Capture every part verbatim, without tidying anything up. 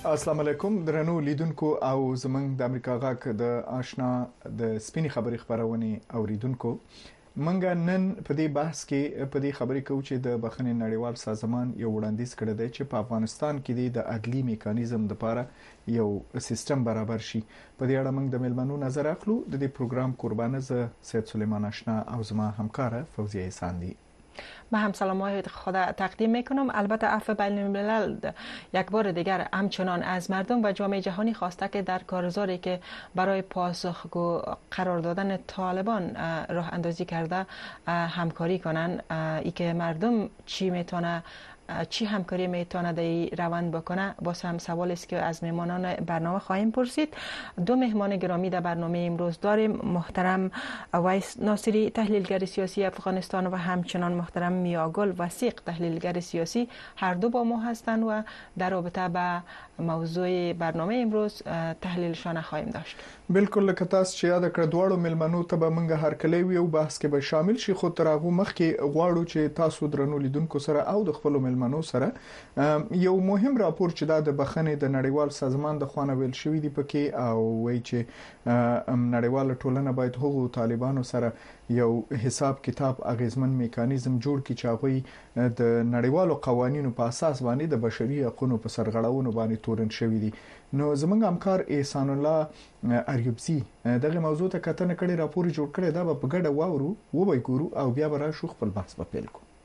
السلام علیکم درنو لیدونکو او زمنګ د امریکا غاک د آشنا د سپینې خبري خبرونه اوریدونکو منګه نن په دې بحث کې په دې خبرې کوو چې د بخښنې نړیوال سازمان یو وړاندیز کړی دی چې په افغانستان کې د عدلي میکانیزم لپاره یو سیستم برابر شي. په دې اړه موږ د ملمنو نظر اخلو. د دې پروګرام قربانه ز سید سلیمان آشنا او زما همکار فوزیه احسان دی. من هم سلام‌های خود تقدیم میکنم. البته عفو بین الملل یک بار دیگر همچنان از مردم و جامعه جهانی خواسته که در کارزاری که برای پاسخگو قرار دادن طالبان راه اندازی کرده همکاری کنند. ای که مردم چی میتونه چی همکاری میتونه در روند بکنه باز هم سوال است که از مهمانان برنامه خواهیم پرسید. دو مهمان گرامی در برنامه امروز داریم. محترم ویس ناصری تحلیلگر سیاسی افغانستان و همچنان محترم میاگل وثیق تحلیلگر سیاسی هر دو با ما هستند و در رابطه با موضوع برنامه امروز تحلیلشان خواهیم داشت. بالکل لکه تاسو چې یاد کړ دواړو ملمنو ته به موږ هر کله یو بحث کې به شامل شي. خو تر هغه مخکې غواړو چې تاسو درنو لیدونکو سره او د خپل ملمنو سره یو مهم راپور چې د بخښنې د نړیوال سازمان د خوانه ویل شوی دی پکې او وایي چې نړیوال ټولنه باید هغو طالبانو سره یو حساب کتاب اغیزمن میکانیزم جوړ کړي چې هغه د نړیوالو قوانینو په اساس باندې د بشري حقوقو په سرغړونو باندې تورن شوی دی. نو زمونږ همکار احسان الله اریوبزی دغه موضوع ته کتنه کړي راپور جوړ کړي دا په ګډه واورو و به ګورو او بیا به راشو خپل بحث په پیل کوو.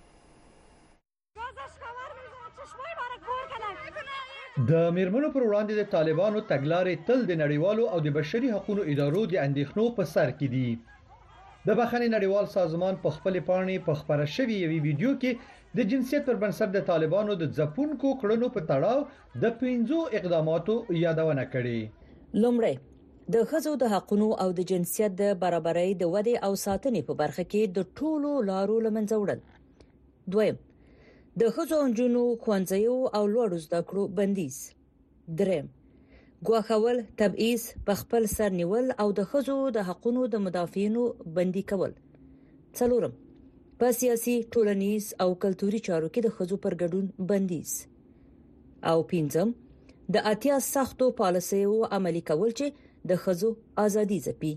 د میرمنو پر وړاندې د طالبانو تګلارې تل د نړیوالو او د بشري حقوقو ادارو د اندېښنو په سر کې دي. د بخښنې نړیوال سازمان په خپل پاڼې په خبره شوی یوې ویډیو کې د جنسیت پر بنسټ د طالبانو د ځپونکو کړنو په تړاو د پنځو اقداماتو یادونه کړې. لومړی د ښځو د حقوقو او د جنسیت د برابرۍ د ودې او ساتنې په برخه کې د ټولو لارو لمنځه وړل. دویم د ښځو او نجونو ښوونځیو او لوړو زده کړو بندیز. دریم ګواښول تبعیض په خپل سر نیول او د ښځو د حقوقو د مدافعینو بندي کول. څلورم په سیاسي ټولنیز او کلتوري چارو کې د ښځو پر ګډون بندیز. او پنځم د اتیا سختو پالیسیو عملي کول چې د ښځو ازادي ځپي.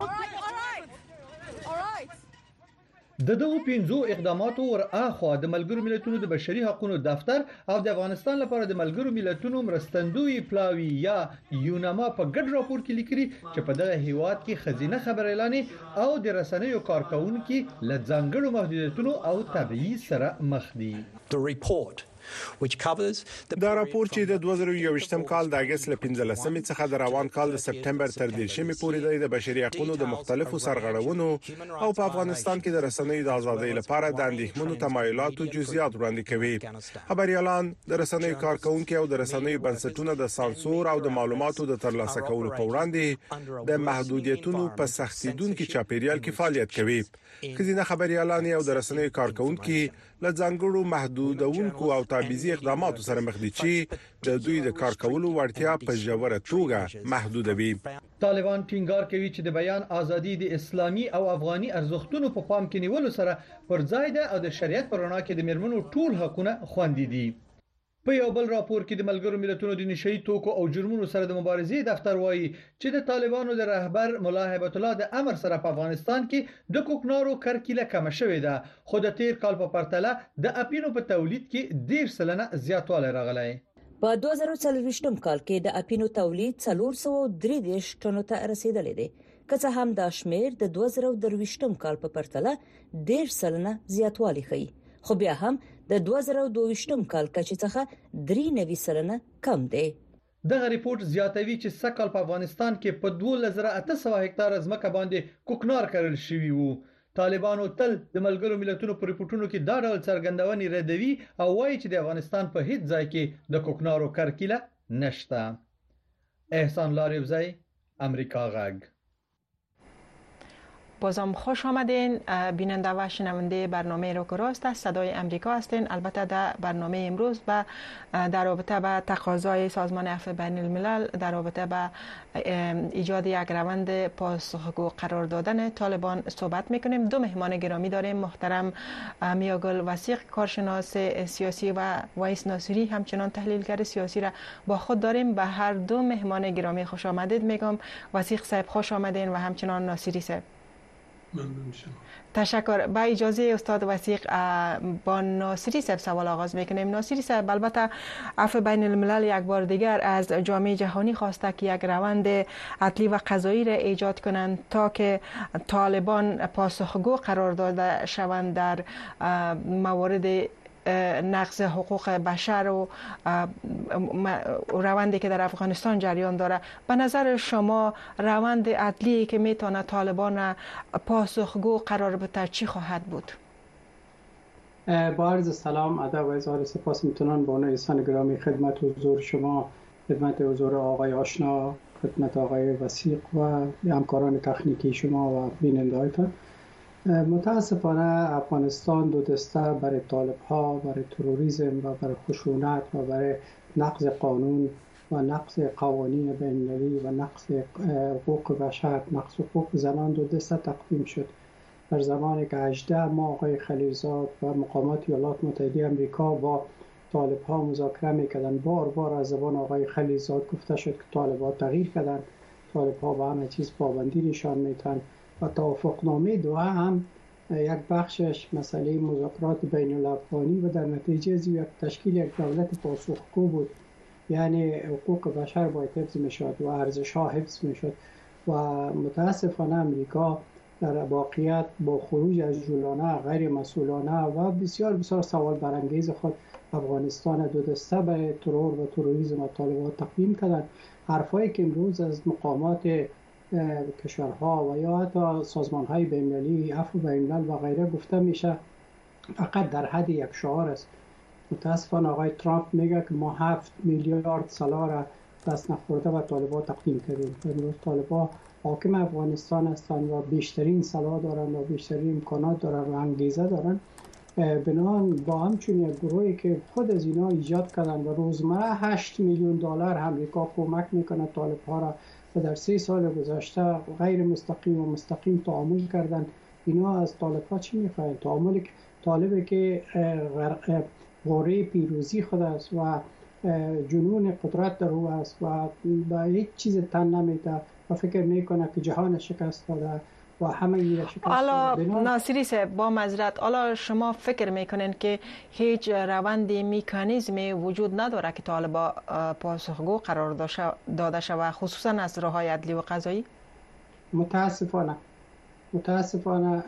د دغو پنځو اقداماتو ورآخوا د ملګرو ملتونو د بشري حقوقو دفتر او د افغانستان لپاره د ملګرو ملتونو مرستندوی پلاوی یا یوناما په ګډ راپور کې لیکلي چې په دغه هیواد کې خزینه خبريالانې او د رسنیو کارکونکو له ځانګړو محدودیتونو او تبعیض سره مخ دي. دا راپور چې د دوه زره یوویشتم کال د اگست ل پنځلسمې څخه د روان کال د سپټمبر تر دیرشمې پورې د بشري حقوقو د مختلفو سرغړونو او په افغانستان کې د رسنیو د ازادۍ لپاره د اندېښمنو تمایلاتو جزئیات وړاندې کوي. خبريالان د رسنیو کارکونکو او د رسنیو بنسټونو د سانسور او د معلوماتو د ترلاسه کولو په وړاندې د محدودیتونو په سختیدونکو چاپیریال کې فعالیت کوي. خزینه خبريالان او د رسنیو کارکونکو له ځانګړو محدودونکو او تابعیضي اقداماتو سره مخ دي چې د دوی د کار کولو وړتیا په ژوره توګه محدودوي. طالبان ټینګار کوي چې د بیان ازادي د اسلامي او افغاني ارزښتونو په پام کې نیولو سره پر ځای ده او د شریعت پر رڼا کې د میرمنو ټول حقوقونه خوندي دي. په یو بل راپور کې د ملګرو ملتونو د نشئی توکو او جرمونو سره د مبارزې دفتر وایي چې د طالبانو د رهبر مولا هیبت الله د امر سره په افغانستان کې د کوکنارو کرکیله کم شوې ده. خو د تیر کال په پرتله د اپینو په تولید کې ډیر سلنه زیاتوالی راغلی. په دوه زره څلورویشتم کال کې د اپینو تولید څلور سوه درې دېرش ټنو ته رسیدلی دی. که څه هم دا شمیر د دوه زره درویشتم کال په پرتله ډیر سلنه زیاتوالی ښيي. خو بیا هم د دوه زره دوهویشتم کال کچې څخه درې نوي سلنه کم دی. دغه ریپورت زیاتوي چې سږ کال په افغانستان کې په دوه زره اته سوه هکتار ځمکه باندې کوکنار کرل شوی وو. طالبانو تل د ملګرو ملتونو په ریپورتونو کې دا ډول څرګندونې ردوي او وایي چې د افغانستان په هیڅ ځای کې د کوکنارو کرکیله نشته. احسان لاریوزی، امریکا غږ. بازم خوش آمدین بیننده و شنونده برنامه رو که راست است صدای امریکا هستین. البته در برنامه امروز و در رابطه با تقاضای سازمان عفو بین الملل در رابطه با ایجاد یک روند پاسخگو قرار دادن طالبان صحبت میکنیم. دو مهمان گرامی داریم، محترم میاگل وثیق کارشناس سیاسی و وایس ناصری همچنان تحلیلگر سیاسی را با خود داریم. به هر دو مهمان گرامی خوش آمدید میگم. وثیق صاحب خوش آمدین و همچنان ناصری صاحب. ممنون شما. تشکر. با اجازه استاد وثیق با ناصری صاحب سوال آغاز میکنیم. ناصری صاحب، البته عفو بین الملل یک بار دیگر از جامعه جهانی خواسته که یک روند عدلی و قضایی را ایجاد کنند تا که طالبان پاسخگو قرار داده شوند در موارد نقض حقوق بشر و روندی که در افغانستان جریان داره. به نظر شما روند عدلی که میتونه طالبان پاسخگو قرار بده چی خواهد بود؟ با عرض سلام، ادب و اظهار سپاس میتونم با نویسان گرامی خدمت حضور شما، خدمت حضور آقای آشنا، خدمت آقای وثیق و همکاران تکنیکی شما و بیننده‌هایتان. متاسفانه افغانستان دو دسته برای طالب ها، برای تروریسم و برای خشونت و برای نقض قانون و نقض قوانین بین المللی و نقض حقوق بشر، نقض حقوق زنان دو دسته تقدیم شد. در زمانی که هجده ماه آقای خلیلزاد و مقامات ایالات متحده آمریکا با طالب ها مذاکره میکردن، بار بار از زبان آقای خلیلزاد گفته شد که طالب ها تغییر کردن، طالب ها به همه چیز پابندی نشان میدن و توافقنامه دوحه هم یک بخشش مسئله مذاکرات بین الافغانی و در نتیجه از یک تشکیل یک دولت پاسخگو بود. یعنی حقوق بشر باید حفظ میشد و ارزش ها حفظ میشد و متاسفانه امریکا در واقعیت با خروج از جولانه، غیر مسئولانه و بسیار بسیار سوال برانگیز خود افغانستان دو دسته به ترور و تروریسم و طالبان تقدیم کردند. حرفایی که امروز از مقامات کشورها و یا حتی سازمان‌های بین‌المللی عفو بین الملل و غیره گفته میشه فقط در حد یک شعار است. متاسفانه آقای ترامپ میگه که ما هفت میلیارد سالا را دست نخورده و طالبان تقدیم کردیم. امروز طالبان حاکم افغانستان هستند و بیشترین سلاح دارند و بیشترین امکانات دارند و انگیزه دارند. بنابراین با همچون یک گروهی که خود از اینا ایجاد کردند و روزمره هشت میلیون دلار امریکا کمک میکنه طالب ها را و در سه سال گذشته غیر مستقیم و مستقیم تعامل کردن. اینا از طالب ها چی میخواهند؟ تعامل طالبی که غوره پیروزی خود است و جنون قدرت در او است و با هیچ چیز تن نمیده و فکر میکنه که جهان شکست داده و همه ایره شکست داده. حالا ناصری صاحب با معذرت، حالا شما فکر میکنین که هیچ روندی میکانیزمی وجود نداره که طالبا پاسخگو قرار داده شود خصوصا از راههای عدلی و قضایی؟ متاسفانه متاسفانه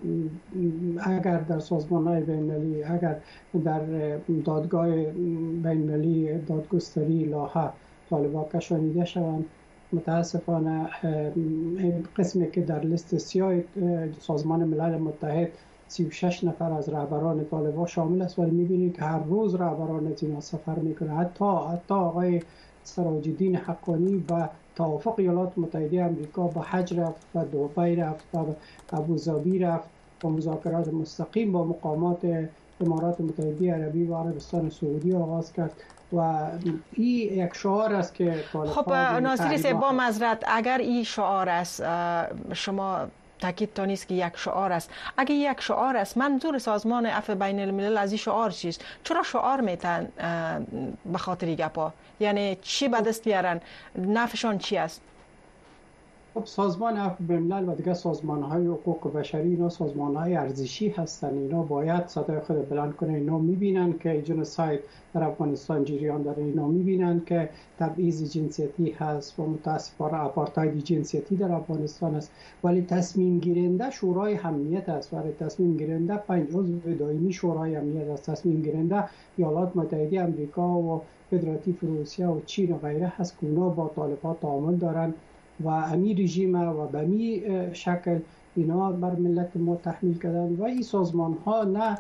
اگر در سازمان‌های بین‌المللی، اگر در دادگاه بین‌المللی دادگستری لاها طالبان کشانیده شوند، متاسفانه این قسمی که در لیست سیاه سازمان ملل متحد سی و شش نفر از رهبران طالبان شامل است، ولی می‌بینید که هر روز رهبران از اینا سفر میکنه. حتی حتی آقای سراج الدین حقانی با توافق ایالات متحده آمریکا به حج رفت و دبی رفت و ابوظبی رفت و مذاکرات مستقیم با مقامات امارات متحده عربی و عربستان سعودی آغاز کرد و این یک شعار است که طالبان. خب ناصری صاحب با معذرت، اگر این شعار است، شما تاکید تا نیست که یک شعار است. اگه یک شعار است، منظور سازمان عفو بین الملل از این شعار چیست؟ چرا شعار میتن به خاطر گپا؟ یعنی چی به دست بیارن؟ نفعشان چی است؟ خب سازمان عفو بین الملل و دیگه سازمان‌های حقوق بشری اینا سازمان‌های ارزشی هستن. اینا باید صدای خود بلند کنه. اینا می‌بینن که جنوساید در افغانستان جریان داره. اینا می‌بینن که تبعیض جنسیتی هست و متأسفانه آپارتاید جنسیتی در افغانستان است. ولی تصمیم گیرنده شورای امنیت است. ولی تصمیم گیرنده پنج عضو دائمی شورای امنیت است. تصمیم گیرنده ایالات متحده آمریکا و فدراتیو روسیه و چین و غیره هست که اونا با طالبان تعامل دارن و امی رژیم و به امی شکل اینا بر ملت ما تحمیل کردن و این سازمان ها نه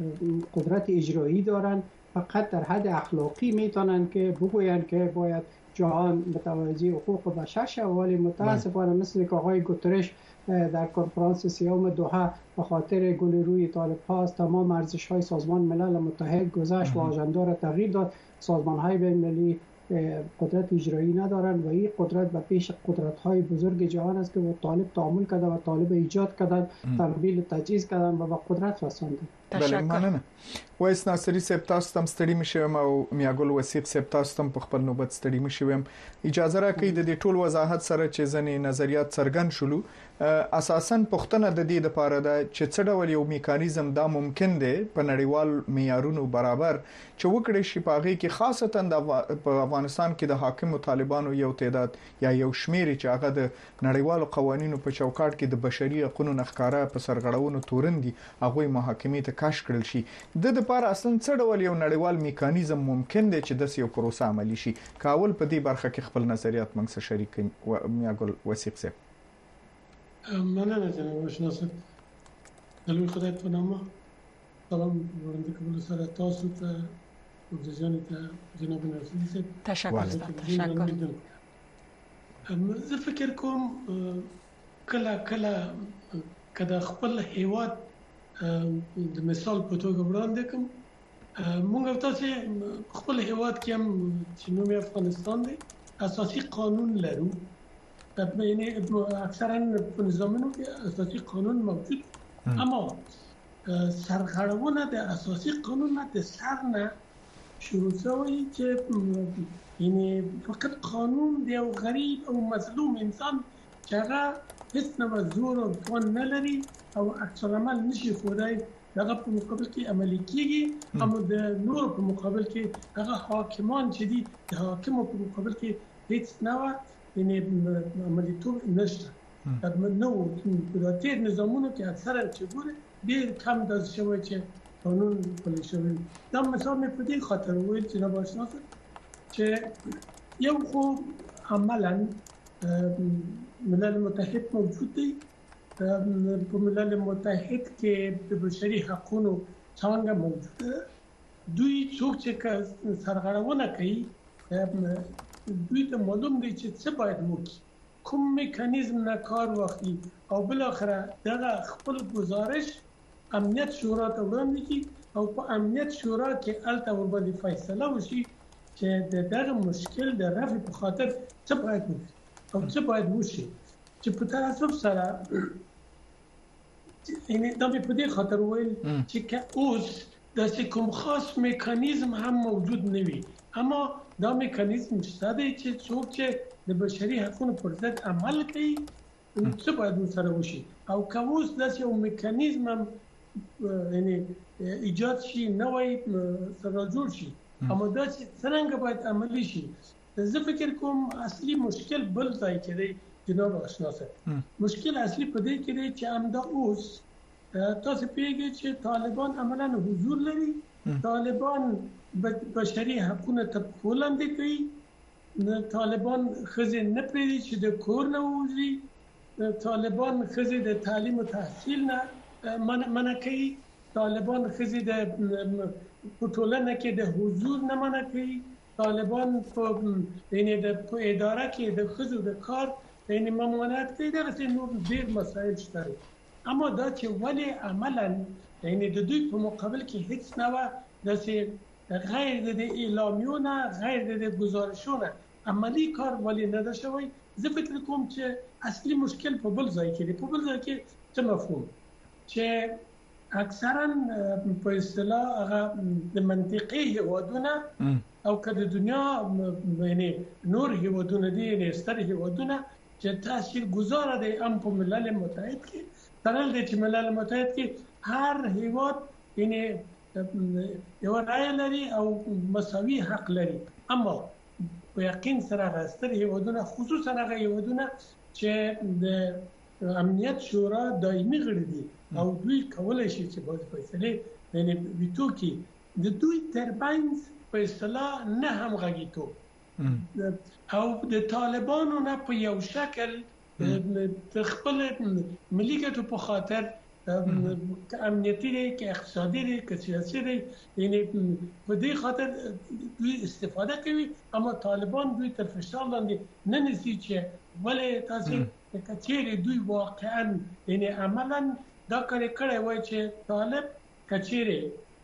قدرت اجرایی دارن، فقط در حد اخلاقی میتونن که بگوین که باید جهان متوجه حقوق بشر شد، ولی متاسفانه مثل که آقای گوترش در کنفرانس سیوم دوحه به خاطر گل روی طالب ها تمام ارزش های سازمان ملل متحد گذشت و آژاندا را تغییر داد. سازمان های بین المللی قدرت اجرایی ندارند و این قدرت به پیش قدرت های بزرگ جهان است که با طالب تعامل کرده و طالب ایجاد کردن، تمویل تجهیز کردن و به قدرت رساندن. بله مننه. وایس ناصری صاحب تاسو تم ستړي مشوم او میاګل وسیق صاحب تاسو تم په خپل نوبت ستړي مشوم. اجازه راکړئ د دې ټول وضاحت سره چې ځنې نظریات څرګند شولو. اساساً پښتنه د دې لپاره ده چې څه ډول یو میکانیزم دا ممکن دی په نړیوال معیارونو برابر چې وکړي شي پاغي کې خاصتا د افغانستان کې د حاکم طالبانو یو تعداد یا یو شمیر چې هغه د نړیوالو قوانینو په چوکاټ کې د بشري حقوقو نخکاره په سرغړونو تورندي هغه محاکمې ته کاش کړل شي. د لپاره اصلا څه ډول یو نړیوال میکانیزم ممکن دی چې د یو پروسه عملی شي؟ کاول په دې برخه کې خپل نظریات موږ سره شریک کړئ. و میاګل وسیق صاحب. مننه جناب آشنا صاحب. دلوی خدای په نامه سلام وړاندې کول سره تاسو ته او د ځان ته جناب ناصری صاحب تشکر تشکر. زه فکر کوم کله کله کله خپل هیواد د مثال په توګه وړاندې کوم. موږ تاسو خپل هیواد کې هم چې نوم افغانستان دی اساسي قانون لرو. یعنی اکثرا په نظامونو کې اساسي قانون موجود، اما سرغړونه د اساسي قانون نه د سر نه شروع شوی چې یعنی فقط قانون دی او غریب او مظلوم انسان چې هغه هیڅ نه زور او توان نه لري او عکس العمل نشي خدای دغه په مقابل کې عملي کیږي، اما د نور په مقابل کې هغه حاکمان چې دي د حاکم په مقابل کې هیڅ نه یعنی عملیتوب نشته. د نو د تیر نظامونو کې اکثره چې ګوره ډیر کم د شوی چې قانون پلی شوی. دا مثال مې په دې خاطر وایي چې نه باشناسه چې یو خو عملاً ملل متحد موجود دی. په ملل متحد کې د بشري حقوقو څنګه موجود دی. دوی څوک چې سرغړونه کوي دوی ته معلوم دی چې څه باید وکړي، کوم میکانیزم نه کار واخلي او بل اخره دغه خپل گزارش امنیت شورا ته وړاندې کړي او په امنیت شورا کې الته ور باندې فیصله وشي چې دغه مشکل د رفع په خاطر څه باید وکړي او څه باید وشي. چې په تاسو سره یعنی دا په دې خاطر ویل چې اوس د کوم خاص میکانیزم هم موجود نه وي، اما دا میکانیزم شته دی چې څوک چې د بشري حقوقو پر ضد عمل کوي څه باید سره وشي. او که اوس داسې یو میکانیزم هم یعنی ایجاد شي نوی سره جوړ شي، اما دا چې څنګه باید عملی شي. زه فکر کوم اصلي مشکل بل ځای کې دی جناب آشنا صاحب. مشکل اصلي په دې کې دی چې همدا اوس تاسو پیږئ چې طالبان عملاً حضور لري، طالبان بشري حقوقو ته ولندې کوي، طالبان ښځې نه پرېږدي چې د کور نه ووځي، طالبان ښځې د تعلیم او تحصیل نه منع کوي، طالبان ښځې د په ټولنه کې د حضور نه منع کوي، طالبان په یعنی د په اداره کې د ښځو د کار یعنی ممانعت کوي. دغسې نور ډېر مسایل شته. اما دا چې ولې عملاً یعنی د دوی په مقابل کې هیڅ نه وه، داسې غیر د اعلامیونه غیر د گزارشونه عملی کار ولې نه ده شوی. زه فکر کوم چې اصلي مشکل په بل ځای کې دی. په بل ځای کې څه مفهوم چې اکثرا په اصطلاح هغه د منطقي هیوادونه او که د دنیا یعنی نور هیوادونه دي یعنی ستر هیوادونه چې تاثیر گذاره دي هم په ملل متحد کې ترل دي چې ملل متحد کې هر هیواد یعنی یو رائے لري او مساوي حق لري، اما په یقین سره راستر هیوادونه خصوصا هغه هیوادونه چې د امنیت شورا دایمي غړي دي او دوی کولای شي چې باید فیصله یعنی ویتو کې د دوی تربینز په اصطلاح نه هم غږیتو او د طالبانو نه په یو شکل د خپل ملي ګټو په خاطر که امنیتی دی که اقتصادی دی که سیاسی دی، یعنی په دې خاطر دوی استفاده کوي، اما طالبان دوی تر فشار لاندې نه نیسي چې ولې تاسو کچېرې دوی واقعا یعنی عملا دا کار کړی وای چې طالب کچېرې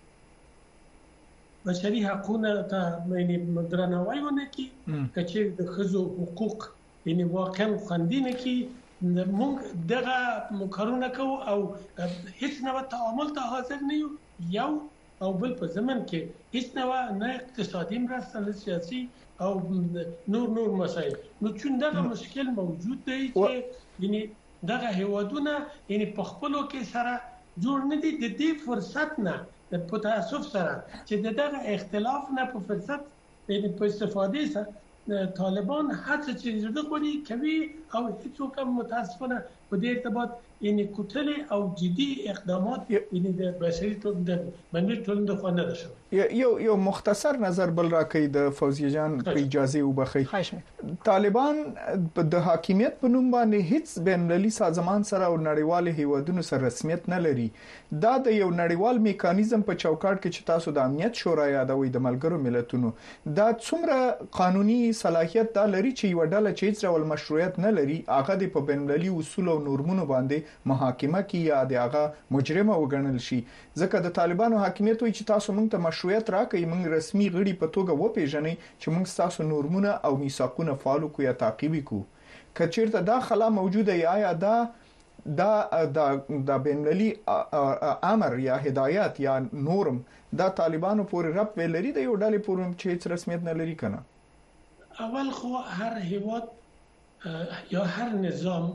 بشري حقوقونه ته یعنی درناوی ونه کړي، کچېرې د ښځو حقوق یعنی واقعا خوندي نه کړي، موږ دغه کارونه کوو او هیڅ نوع تعامل ته حاضر نه یو یو او بل په زمن کې هیڅ نوع نه اقتصادي مرسته نه سیاسي او نور نور مسائل. نو چون دغه مشکل موجود دی چې یعنی دغه هیوادونه یعنی په خپلو کې سره جوړ نه دي، د دې فرصت نه په تاسف سره چې دغه اختلاف نه په فرصت یعنی په استفاده سره طالبان هڅه چې زده کوي کوي او هیڅوک متاسفانه په دې ارتباط یعنی کوتله او جدي اقدامات یعنی د بشري ټولنې د باندې ټولنې د خوانه ده شو. یو یو مختصر نظر بل راکې د فوزیه جان په اجازه وبخي. طالبان د حاکمیت په نوم باندې هیڅ بین المللي سازمان سره او نړیوال هیوادونو سره رسمیت نه لري. دا د یو نړیوال میکانیزم په چوکاټ کې چې تاسو د امنیت شورا یادوي د ملګرو ملتونو دا څومره قانوني صلاحیت دا لري چې یو ډله چې هیڅ ډول مشروعیت نه لري هغه د په بین المللي اصول او نورمونو باندې محاکمه کې یا د هغه مجرمه وګڼل شي. ځکه د طالبانو حاکمیت وایي چې تاسو موږ ته مشروعیت راکړئ، موږ رسمي غړي په توګه وپیژنئ چې موږ تاسو نورمونه او میثاقونه فالو کوو یا تعقیب کوو. کچیرته دا خلا موجوده یا دا دا د بین المللي امر یا هدایت یا نورم دا طالبانو پورې رب ولري د یو ډلې پورې چې هیڅ رسمیت نه لري کنه. اول خو هر هیواد یا هر نظام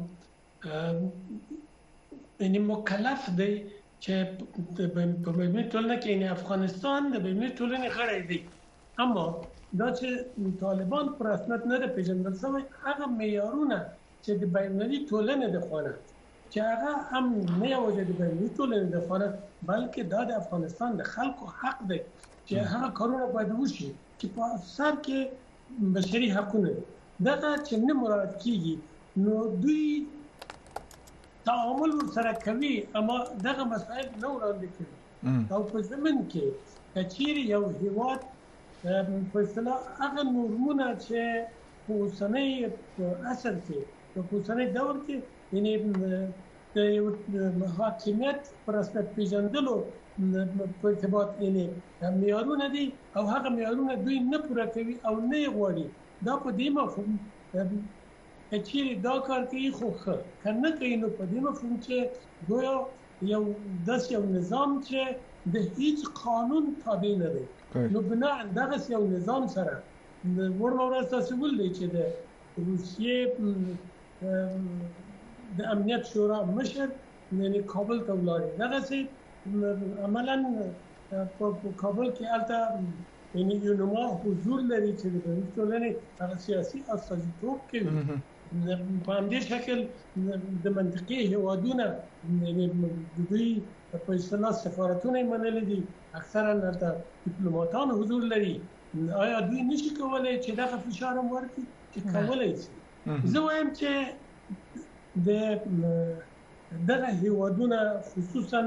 یعنی مکلف دی چې په بین‌المللي ټولنه کې یعنی افغانستان د بین‌المللي ټولنې غړی دی، اما دا چې طالبان پر رسمیت نه ده پیژندل شوی هغه معیارونه چې د بین‌المللي ټولنې د خوانه چې هغه هم نه یوازې د بین‌المللي ټولنې د خوانه بلکې دا د افغانستان د خلکو حق دی چې هغه کارونه باید وشي چې په سر کې بشري حقونه دغه چې نه مراعات کیږي نو دوی تعامل سره کوي اما دغه مسائل نه وړاندې کوي او په زمن کې کچیر یو هیواد په اصطلاح هغه نورمونه چې په اوسنۍ اصل کې په اوسنۍ دور کې یعنی د حاکمیت پر اساس پیژندلو په ارتباط یعنی معیارونه دي او هغه معیارونه دوی نه پوره کوي او نه غواړي. دا په دې مفهوم چې دا کار کوي خو ښه کنه کوي نو په دې مفهوم چې دوی یو داس یو نظام چې د هیڅ قانون تابع نه دی نو بنا دغه یو نظام سره ورنه تاسو ولې چې د روسیې د امنیت شورا مشر یعنی کابل ته ولاړ دغه سي عملاً په کابل کې البته یعنی یو نوع حضور لري چې د ټولنې هغه سیاسي استازیتوب کوي په همدې شکل د منطقي هیوادونه یعنی دوی په اصطلاح سفارتونه منلي دي اکثرا البته ډیپلوماټان حضور لري. آیا دوی نشي کولای چې دغه فشار ورکړي چې کولای شي؟ زه وایم چې د دغه هیوادونه خصوصا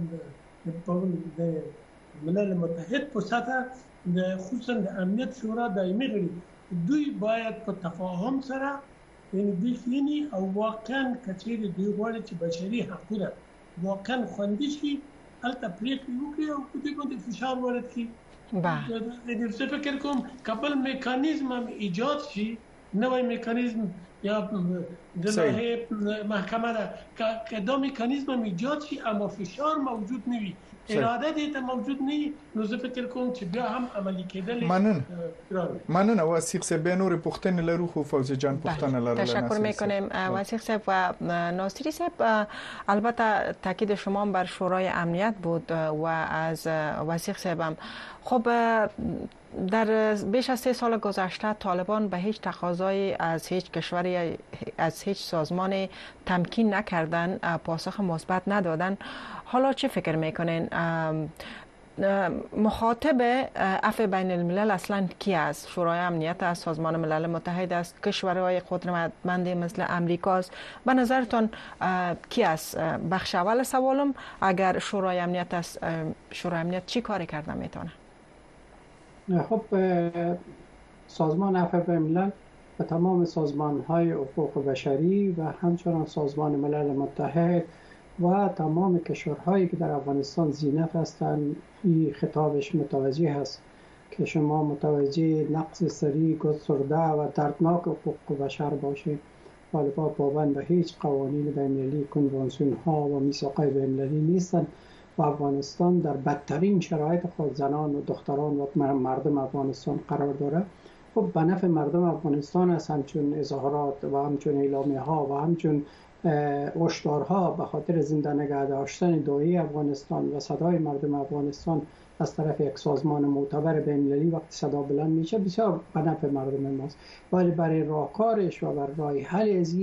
د ملل متحد په سطح د خصوصا د امنیت شورا دایمي غړي دوی باید په تفاهم سره یعنی دوی خینی او واقعا کچېرې دوی غواړي چې بشري حقونه واقعا خوندي شي البته پریکړې وکړي او په دې باندې فشار وارد کړي. بله زه فکر کوم کابل میکانیزم هم ایجاد شي، نوی میکانیزم یا د لایحه محکمه ده که دا میکانیزم هم ایجاد شي اما فشار موجود نه وي اراده دې ته موجود نه نو زه فکر کوم چې بیا هم عملی کېدل. منن منن واسیق صاحب نور پختن لرو خو فوزی جان پختن لرو. تشکر میکنیم واسیق صاحب و ناصری صاحب. البته تاکید شما بر شورای امنیت بود و از واسیق صاحب هم خب در بیش از سه سال گذشته طالبان به هیچ تقاضایی از هیچ کشوری از هیچ سازمان تمکین نکردن، پاسخ مثبت ندادن. حالا چه فکر میکنین مخاطب عفو بین الملل اصلا کی است؟ شورای امنیت است، سازمان ملل متحد است، کشورهای قدرتمند مثل امریکا است؟ به نظرتان کی است؟ بخش اول سوالم اگر شورای امنیت است، شورای امنیت چی کاری کرده میتونه؟ خب سازمان عفو بین الملل و تمام سازمان های حقوق بشری و همچنان سازمان ملل متحد و تمام کشورهایی که در افغانستان زینف هستند این خطابش متوجه است که شما متوجه نقض سریع، گسترده و دردناک حقوق بشر باشید. طالبان پابند به هیچ قوانین بین‌المللی، کنوانسیون ها و میثاق‌های بین‌المللی نیستند و افغانستان در بدترین شرایط خود زنان و دختران و مردم افغانستان قرار دارد. خب به نفع مردم افغانستان است همچون اظهارات و همچون اعلامیه ها و همچون هشدارها به خاطر زنده نگه داشتن داعی افغانستان و صدای مردم افغانستان از طرف یک سازمان معتبر بین‌المللی وقتی صدا بلند میشه بسیار به نفع مردم ماست، ولی برای راهکارش و برای راه حل از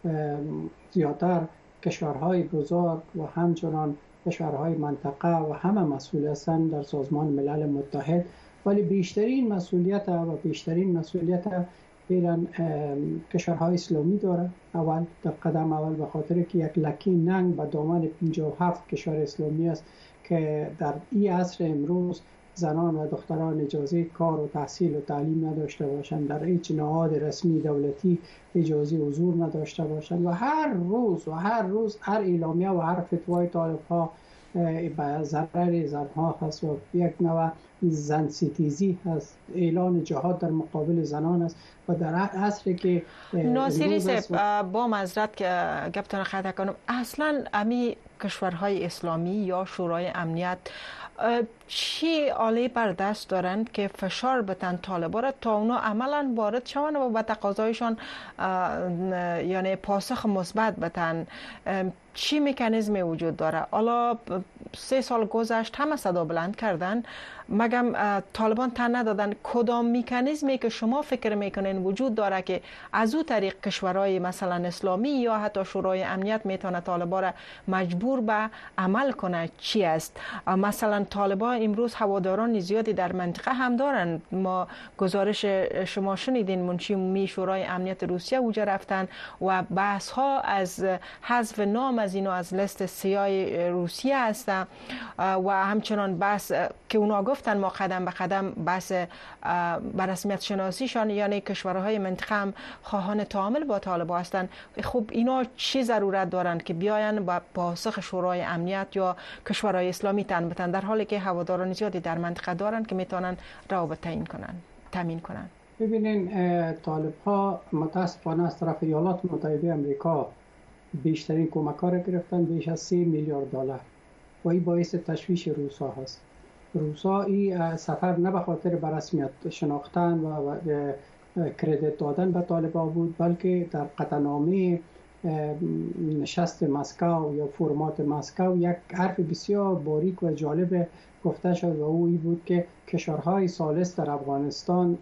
زیادتر کشورهای بزرگ و همچنان کشورهای منطقه و همه مسئول هستند در سازمان ملل متحد، ولی بیشترین مسئولیت و بیشترین مسئولیت فعلا کشورهای اسلامی داره. اول در قدم اول به خاطر که یک لکی ننگ به دامن پنجاه و هفت کشور اسلامی است که در این عصر امروز زنان و دختران اجازه کار و تحصیل و تعلیم نداشته باشند، در هیچ نهاد رسمی دولتی اجازه حضور نداشته باشند و هر روز و هر روز هر اعلامیه و هر فتوای طالب‌ها به ضرر زنها هست و یک نوع زن ستیزی هست، اعلان جهاد در مقابل زنان است و در عصری که ناصری صاحب با معذرت که گپتون قطع کنم، اصلا امی کشورهای اسلامی یا شورای امنیت چی آله بر دست دارند که فشار بتن طالبان را تا اونا عملا وارد شوند و به تقاضایشان یعنی پاسخ مثبت بتن؟ چی مکانیزمی وجود داره؟ حالا سه سال گذشت همه صدا بلند کردن، مگم طالبان تن ندادن. کدام مکانیزمی که شما فکر میکنین وجود داره که از او طریق کشورهای مثلا اسلامی یا حتی شورای امنیت میتونه طالبان را مجبور به عمل کنه چی است؟ مثلا طالبان امروز هواداران زیادی در منطقه هم دارن. ما گزارش شما شنیدین منشی عمومی شورای امنیت روسیه اوجا رفتن و بحث ها از حذف نام از اینو از لیست سیاه روسیه هستن و همچنان بحث که اونا گفتن ما قدم به قدم بحث به رسمیت شناسیشان یعنی کشورهای منطقه هم خواهان تعامل با طالبان هستند. خب اینا چی ضرورت دارند که بیاین با پاسخ شورای امنیت یا کشورهای اسلامی تن بتن در حالی که هواداران زیادی در منطقه دارند که میتونن روابط تعیین کنن تامین کنن؟ ببینین طالب ها متاسفانه از طرف ایالات متحده آمریکا بیشترین کمک ها را گرفتن، بیش از سه میلیارد دلار و این باعث تشویش روسا هست. روسا این سفر نه به خاطر به رسمیت شناختن و کردیت دادن به طالبان بود، بلکه در قطعنامه نشست مسکو یا فرمات مسکو یک حرف بسیار باریک و جالب گفته شد و او این بود که کشورهای ثالث در افغانستان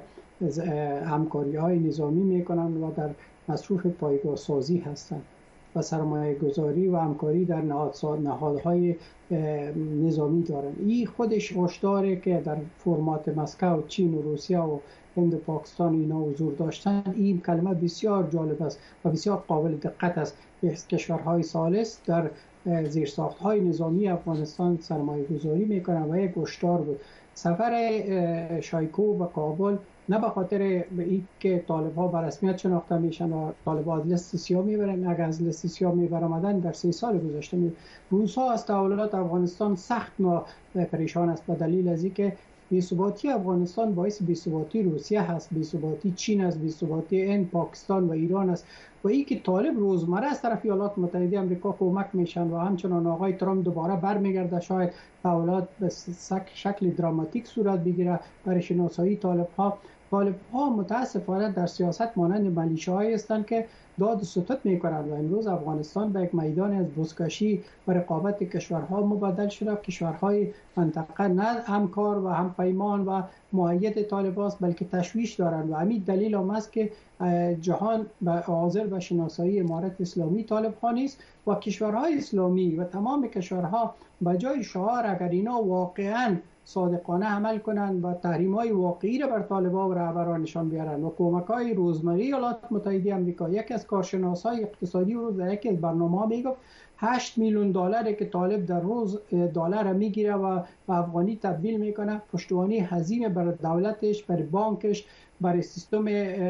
همکاری های نظامی میکنند و در مصروف پایگاه سازی هستند و سرمایه گذاری و همکاری در نهادهای نظامی دارند. این خودش هشداره که در فرمات مسکو چین و روسیه و هند و پاکستان اینا حضور داشتن. این کلمه بسیار جالب است و بسیار قابل دقت است. کشورهای ثالث در زیرساخت‌های نظامی افغانستان سرمایه گذاری میکنن و یک هشدار بود. سفر شایکو و کابل نه به خاطر این که طالب‌ها به رسمیت شناخته میشن و طالب‌ها از لیست سیاه میبرن، اگر از لیست سیاه میبرمدن در سه سال گذشته می روس‌ها از تحولات افغانستان سخت پریشان است به دلیل از اینکه بی‌ثباتی افغانستان باعث بی‌ثباتی روسیه هست، بی‌ثباتی چین است، بی‌ثباتی هند، پاکستان و ایران است و این که طالب روزمره از طرف ایالات متحده آمریکا کمک میشن و همچنان آقای ترامپ دوباره برمیگرده شاید تحولات به شکل دراماتیک صورت بگیره برای شناسایی طالب ها طالب ها متاسفانه در سیاست مانند ملیشه‌هایی هستند که داد و ستد میکنند و امروز افغانستان به یک میدان از بزکشی و رقابت کشورها مبادل شده. کشورهای منطقه نه همکار و هم پیمان و مؤید طالب است بلکه تشویش دارند و همین دلیل هم است که جهان به حاضر به شناسایی امارت اسلامی طالب ها نیست و کشورهای اسلامی و تمام کشورها به جای شعار اگر اینا واقعا صادقانه عمل کنند و تحریم‌های واقعی را بر طالبان و رهبرانشان بیارند و کمک‌های روزمره ایالات متحده آمریکا، یکی از کارشناسای اقتصادی روز در یکی از برنامه‌ها میگفت هشت میلیون دلاری که طالب در روز دلار میگیره و به افغانی تبدیل میکنه پشتوانه هزینه بر دولتش، بر بانکش، بر سیستم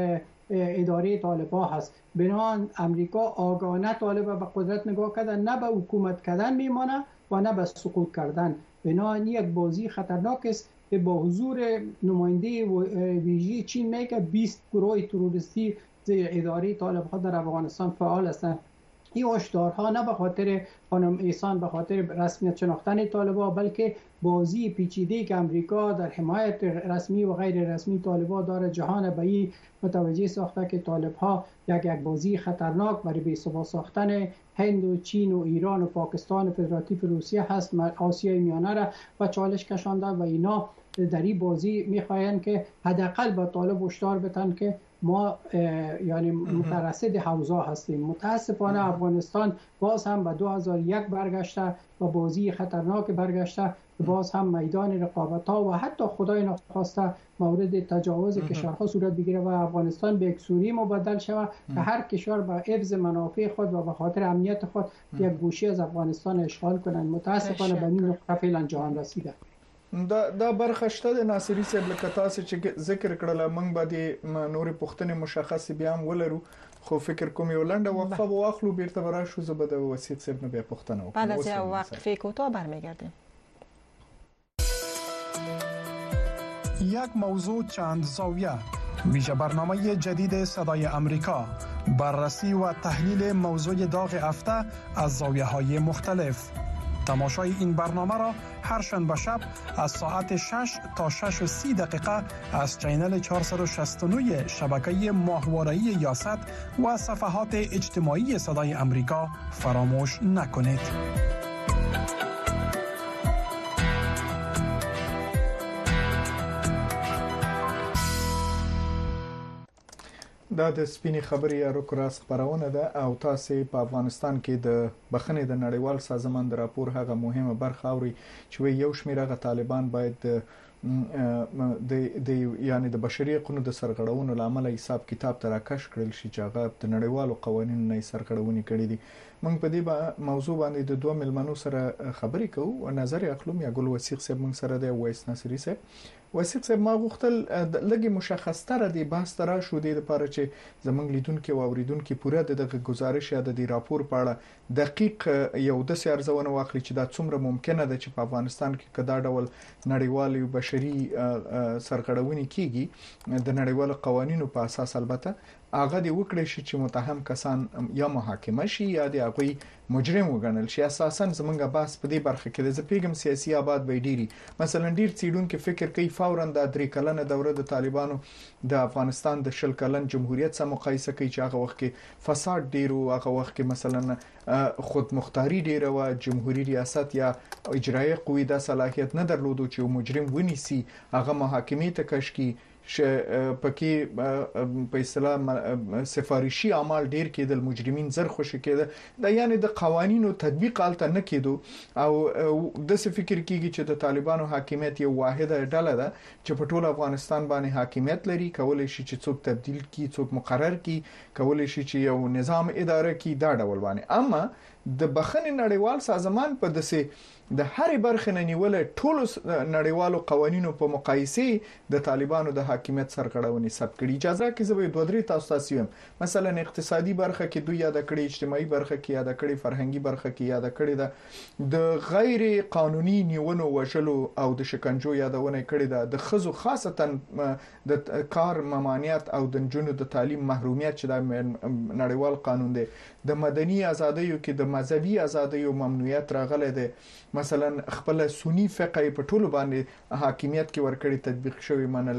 اداره طالبان هست. بنابراین امریکا آگاهانه طالب به قدرت نگاه کرده، نه به حکومت کردن میمانه و نه به سقوط کردن. بنابراین یک بازی خطرناک است که با حضور نماینده ویژه چین میگه بیست گروه تروریستی زیر اداره طالب ها در افغانستان فعال هستند. این هشدارها نه به خاطر خانم احسان به خاطر رسمیت شناختن طالبا بلکه بازی پیچیده که امریکا در حمایت رسمی و غیر رسمی طالبا داره جهان به این متوجه ساخته که طالب ها یک یک بازی خطرناک برای بی‌ثبات ساختن هند و چین و ایران و پاکستان و فدراتیو روسیه هست. آسیای میانه را و چالش کشانده و اینا در این بازی میخواین که حداقل به طالب هشدار بدن که ما یعنی مترصد حوزه هستیم. متاسفانه افغانستان باز هم به دو هزار و یک برگشته و بازی خطرناک برگشته، باز هم میدان رقابت ها و حتی خدای نخواسته مورد تجاوز کشورها صورت بگیره و افغانستان به یک سوریه مبادل شود که هر کشور به حفظ منافع خود و به خاطر امنیت خود یک گوشه از افغانستان اشغال کنند. متاسفانه به این نقطه فعلا جهان رسیده. دا دا برخه شته د ناصری صاحب لکه تاسو چې ذکر کړل موږ به د نورې پوښتنې مشخص بیا هم ولرو خو فکر کوم یو لنډه وقفه به واخلو بیرته به راشو زه به د وسیع صاحب نه بیا پوښتنه وکړم. بعد از یو وقفه کوتاه برمیگردیم. یک موضوع چند زاویه، ویژه برنامه جدید صدای امریکا، بررسی و تحلیل موضوع داغ هفته از زاویه های مختلف. تماشای این برنامه را هر شنبه شب از ساعت شش تا شش و سی دقیقه از چینل چهارصد و شصت و نه شبکه ماهواره‌ای یاست و صفحات اجتماعی صدای امریکا فراموش نکنید. دا د سپینې خبرې یا روکراس خبرونه ده او تاسو په افغانستان کې د بخښنې د نړیوال سازمان د راپور هغه مهمه برخه اوري چې یو شمېر هغه طالبان باید د د یعنی د بشري حقوقو د سرغړونو لامل حساب کتاب تراکش کړل شي چې هغه د نړیوالو قوانینو نه سرغړونې کړې دي. موږ په دې موضوع باندې د دوه ملمنو سره خبرې کوو او نظر اخلو. یا ګل وثیق صاحب موږ سره دی، وایس ناصری صاحب. وثیق صاحب ما غوښتل لږه مشخص تر دې بحث تر شو د لپاره چې زموږ لیدونکو او اوریدونکو پوره دغه گزارش یا د راپور په اړه دقیق یو د سرزونه واخلي چې دا څومره ممکنه ده چې په افغانستان کې کدا ډول نړیوال او بشري سرغړونې کیږي د نړیوال قوانینو په اساس البته هغه دی وکړي شي چې متهم کسان یا محاکمه شي یا د هغه مجرم وګڼل شي. اساسا زمونږه بحث په دې برخه کې د زپیګم سیاسي آباد به ډيري مثلا ډیر څیډونکو فکر کوي فورا د درې کلنه دوره د طالبانو د افغانستان د شل کلن جمهوریت سره مقایسه کوي چې هغه وخت کې فساد ډیر او هغه وخت کې مثلا خود مختاری ډیر او جمهوریت ریاست یا اجرایي قوی د صلاحیت نه درلودو چې مجرم ونیسي هغه محاکمه ته کشکي پکې په اصطلاح سفارشي اعمال ډیر کېدل، مجرمین زر خوشی کېدل، دا یعنی د قوانینو تطبیق الته نه کېدو او د څه فکر کیږي چې د طالبانو حاکمیت یو واحده ډله ده چې په ټول افغانستان باندې حاکمیت لري، کولای شي چې څوک تبدیل کی څوک مقرر کی، کولای شي چې یو نظام اداره کی دا ډول باندې. اما د بخښنې نړیوال سازمان په دسه د هر برخه نه نیول ټول نړیوالو قوانینو په مقایسه د طالبانو د حاکمیت سرغړونې ثبت کړي. اجازه کې زه به دوه درې تاسو تاسو هم مثلا اقتصادي برخه کې دوی یاد کړي، اجتماعي برخه کې یاد کړي، فرهنګي برخه کې یاد کړي ده د غیر قانوني نیونو وشلو او د شکنجو یادونه کړي ده، د خزو خاصتا د کار ممانعت او د جنونو د تعلیم محرومیت چې د نړیوال قانون دی، د مدني ازادیو کې د مذهبي ازادیو ممنوعیت راغله ده، مثلا خپل سنی فقه په ټولو باندې حاکمیت کې ورکړي تطبیق شوی منل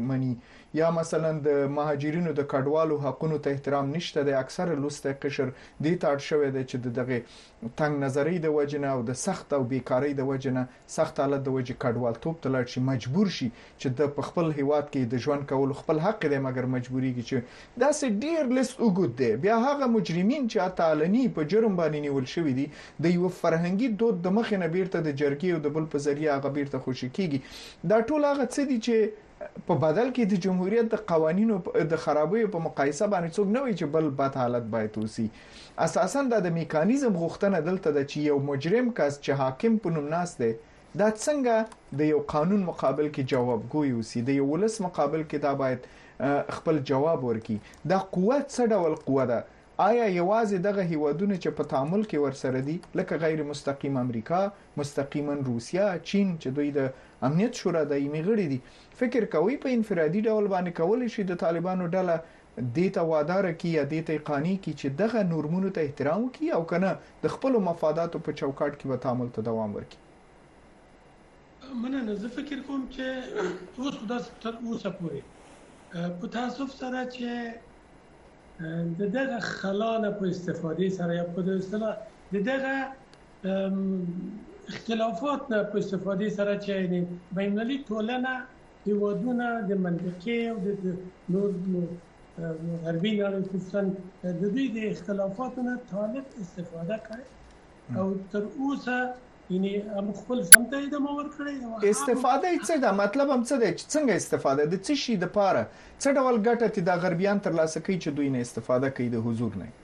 مني یا مثلا د مهاجرینو د کډوالو حقوقو ته احترام نشته د اکثر لوسته قشر د تاړ شوی دی چې دغه تنگ نظری د وجنه او د سخت او بیکاری د وجنه سخت حالت د وجې کډوال توپ تلل شي مجبور شي چې د خپل هیواد کې د ژوند کول خپل حق دی مګر مجبوریږي چې دا سه ډیر لیست وګد دی بیا هغه مجرمین چې تعالی په جرم باندې نیول شوی دي د یو فرهنګي دود د مخ نه بیرته د جرګي او د بل په ذریعہ هغه بیرته خوشی کیږي دا ټول هغه څه دي چې په بدل کې د جمهوریت د قوانینو د خرابوي په مقایسه باندې څوک نه وي چې بل بد حالت باید وسی اساسا د میکانیزم غوښتنه دلته د چې یو مجرم کس چې حاکم په نوم ناس دی دا څنګه د یو قانون مقابل کې جوابګوي وسی د یو ولس مقابل کې دا باید خپل جواب ورکړي دا قوت څه ډول قوت ده آیا یوازې دغه هیوادونه چې په تعامل کې ورسره دي لکه غیر مستقیم امریکا مستقیما روسیا چین چې دوی د امنیت شورا دایمي غړي دي فکر کوي په انفرادي ډول باندې کول شي د طالبانو ډله دیتا وادار کی یا دیتا قانی کی چې دغه نورمونو ته احترام کوي او کنه د خپل مفاداتو په چوکاټ کې به تعامل ته دوام ورکړي مننه زه فکر کوم چې اوس د تر اوسه پورې په تاسف سره چې د دغه خلانه په استفاده سره یا په اصطلاح د دغه اختلافات نه په استفاده سره چې بینالمللي ټولنه د ودونه د منطقې او د نور غربي نړۍ خصوصا د دوی د اختلافاتو نه طالب استفاده کوي او تر اوسه یعنی هم خپل سمته د مور کړی استفاده څه ده مطلب هم څه دی چې څنګه استفاده د څه شي د پاره څه ډول ګټه چې د غربیان تر لاسه کوي چې دوی نه استفاده کوي د حضور نه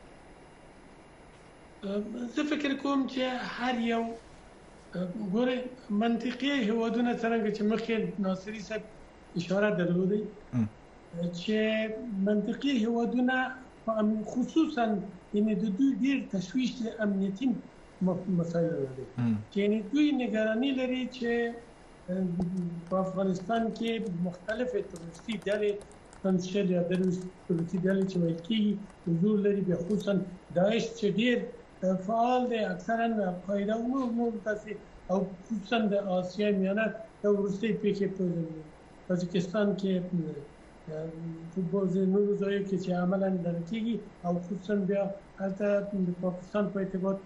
زه فکر کوم چې هر یو ګوره منطقي هوادونه څنګه چې مخکې ناصری صاحب اشاره درلودي چې منطقي هوادونه خصوصا یعنی د دوی ډیر تشویش له امنیتي مسایل لري چې دوی نگرانی لري چې په افغانستان کې مختلفه تروریستي ډلې تنشل یا تروریستي ډلې چې وایي کې حضور لري به خصوصا داعش چې ډیر فعال دي اکثرا قاعده او نور تاسو او خصوصا د آسیا میانه د روسي پیکې په تاجکستان کې په بعضي نور ځایو کې چې عملاً درکېږي او خصوصا بیا حتی د پاکستان په ارتباط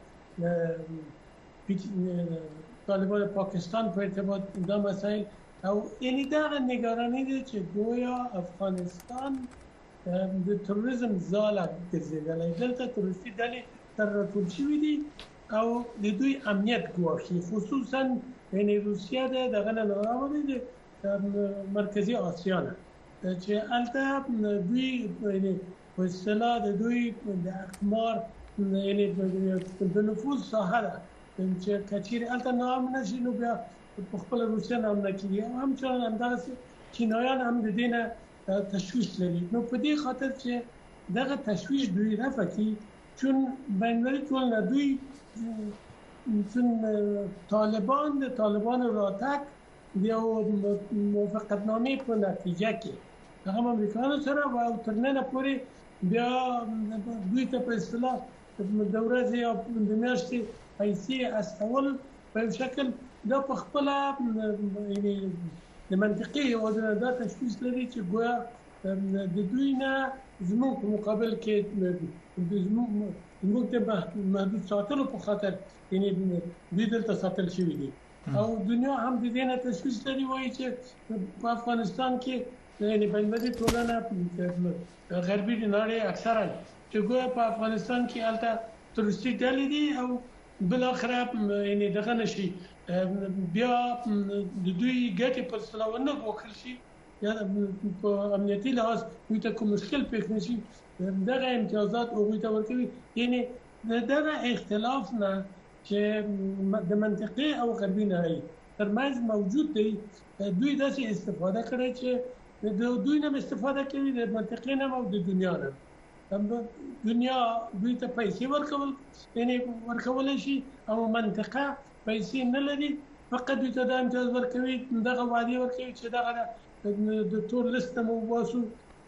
طالبان پاکستان په ارتباط دا مسائل او یعنی دا نگرانی دي چې گویا افغانستان د تروریزم ځاله ګرځېدلی دلته تروریستي ډلې تر راټول شوي دي او د دوی امنیت ګواښي خصوصا یعنی روسیا د دغه نه راوړي د مرکزی آسیا نه چې البته دوی یعنی په اصطلاح د دوی د اقمار یعنی د نفوذ ساحه ده چې کچیر البته نام نشي نو بیا په خپل روسیا نام نه کیږي هم چې انداز چینایان هم د دینه تشویش لري نو په دې خاطر چې دغه تشویش دوی رافقي چون بین‌المللي ټولنه دوی چون طالبان د طالبان راتګ د موافقتنامې په نتیجه کې هغه امریکایانو سره او تر نن پورې بیا دوی ته په اصطلاح د ورځې یا د میاشتې پیسې استول په شکل دا په خپل یعنی د منطقي هوادونه دا تشخیص لري چې ګویا د دوی نه زموږ په مقابل کې د زموږ د محدود ساتلو په خاطر یعنی دوی دلته ساتل شوي دي او دنیا هم د دې نه تشخیص لري وایي چې په افغانستان کې یعنی بین‌المللي ټولنه غربي نړۍ اکثرا چې ګویا په افغانستان کې البته تروریستي ډلې دي او بل اخر یعنی دغه نشي بیا د دوی ګټې په سلاونه وکړل شي یا په امنیتي لحاظ دوی ته کوم مشکل پیښ نشي دغه امتیازات هغوی ته ورکوي یعنی دغه اختلاف نه چې د منطقي او غربي نړۍ ترمنځ موجود دی دوی داسې استفاده کوي چې د دوی نه استفاده کوي د منطقي نه او د دنیا نه دنیا دوی ته پیسې ورکول یعنی ورکول شي او منطقه پیسې نه لري فقط دوی ته د امتیاز ورکوي دغه وعده ورکوي چې دغه د تور لیست مو واسو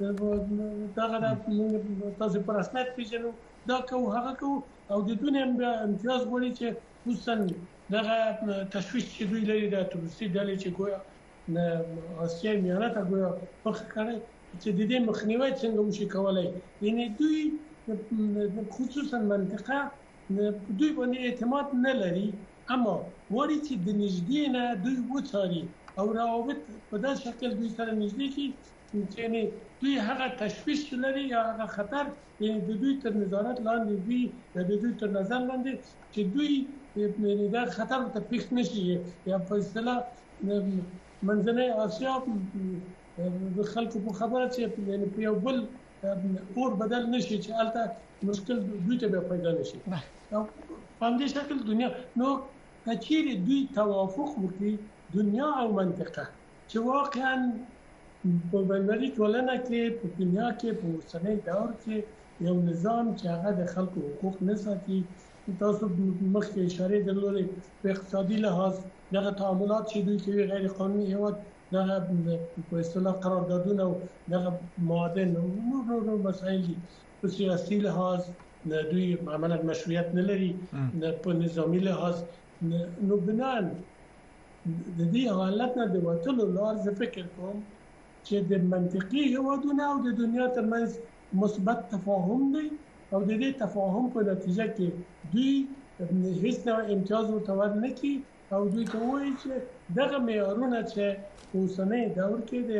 دغه تاسو پر اسناد پیژنو دا کو هغه کو او د دوی امتیاز غوړي چې خصوصا دغه تشویش چې دوی لري د تروریستي ډلې چې ګویا آسیای میانه ته ګویا مخ کړی چې د دې مخنیوي څنګه وشي کولای. یعنی دوی خصوصا منطقه دوی باندې اعتماد نه لري، اما وړي چې د نږدې نه دوی وڅاري او روابط په داسې شکل دوی سره نږدې کړي چې دوی هغه تشویش لري یا هغه خطر د دوی تر نظارت لاندې وي، د دوی تر نظر لاندې چې دوی دا خطر ته پیښ نشي. یا په اصطلاح منځنۍ اسیا د خلکو په خبره چې په یو بل اور بدل نشي چې البته مشکل دوی ته به پیدا نشي. او په دې شکل دنیا نو کچېری دوی توافق وکړي دنیا او منطقه چې واقعا په بنوري ټولنه کې په دنیا کې په اوسنۍ دور کې یو نظام چې هغه د خلکو حقوق نه ساتي. تاسو مخکې اشاره درلودې په اقتصادي لحاظ دغه تعاملات چې دوی کوي غیر قانوني هیواد دغه په اصطلاح قراردادونه او دغه معادن نور نور مسائل دي. په سیاسي لحاظ دوی عملاً مشروعیت نه لري، په نظامی لحاظ نو بنان د دې حالت نه د وټلو لار زه فکر کوم چې د منطقي هیوادونو او د دنیا ترمنځ مثبت تفاهم دی او د دې تفاهم په نتیجه کې دوی هیڅ نوع امتیاز ورته نه کوي او دوی ته وایي چې دغه معیارونه چې اوسنۍ دور کې دی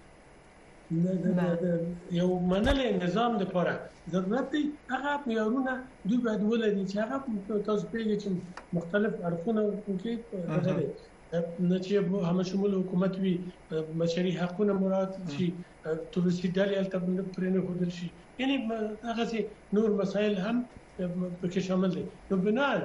یو منلې نظام لپاره ضرورت دی، هغه معیارونه دوی باید ولري چې هغه تاسو پیږئ چې مختلف اړخونه کې راغلي نه چې هم شمول حکومت وي، بشري حقوقونه مراعات شي، تروریستي ډلې هلته پرې نه ښودل شي، یعنی هغسې نور مسایل هم پکې شامل دي. نو بناً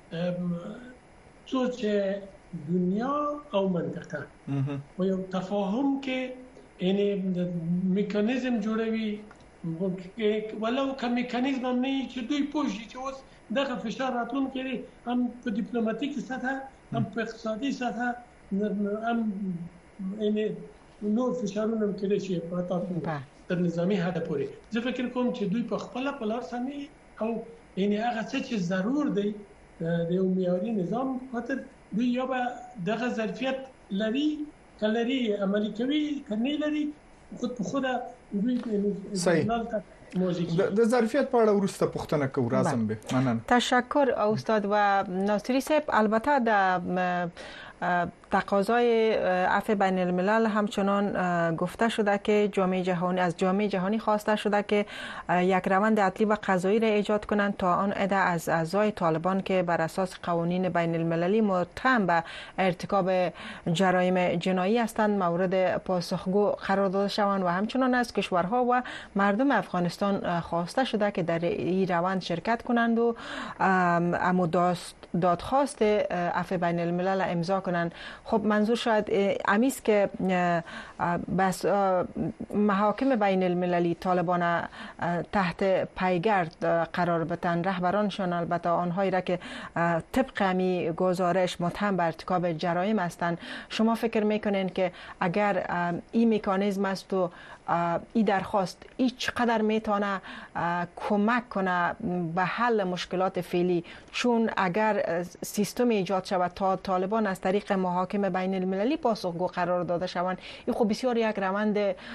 څو چې دنیا او منطقه په یو تفاهم کې یعنی میکانیزم جوړوي، ولو که میکانیزم هم نه چې دوی پوه شي چې اوس دغه فشار راتلونکی دی، هم په ډیپلوماتیکي سطحه هم په اقتصادي سطحه هم یعنی نور فشارونه هم کېدای شي تر نظامي حده پورې. زه فکر کوم چې دوی په خپله په لار سمې او یعنی هغه څه چې ضرور دی د یو معیاري نظام خاطر دوی یا به دغه ظرفیت لري که لري عملي کوي که نه لري خود په خوده دوی نال ته د ظرفیت په اړه وروسته پوښتنه کوو. راځم به مننه. تشکر استاد و ناصری صاحب. البته د تقاضای عفو بین الملل همچنان گفته شده که جامعه جهانی از جامعه جهانی خواسته شده که یک روند عدلی و قضایی را ایجاد کنند تا آن عده از اعضای طالبان که بر اساس قوانین بین المللی متهم به ارتکاب جرایم جنایی هستند مورد پاسخگو قرار داده شوند و همچنان از کشورها و مردم افغانستان خواسته شده که در این روند شرکت کنند و امو دادخواست عفو بین الملل امضا کنند. خب منظور شاید امیست که بس محاکم بین المللی طالبان تحت پیگرد قرار بدن، رهبرانشان البته آنهایی را که طبق امی گزارش متهم به ارتکاب جرایم هستند، شما فکر میکنین که اگر این مکانیزم است و این درخواست این چقدر میتونه کمک کنه به حل مشکلات فعلی؟ چون اگر سیستم ایجاد شود تا طالبان از طریق محاکم بین المللی پاسخگو قرار داده شوند، این خب بسیار یک روند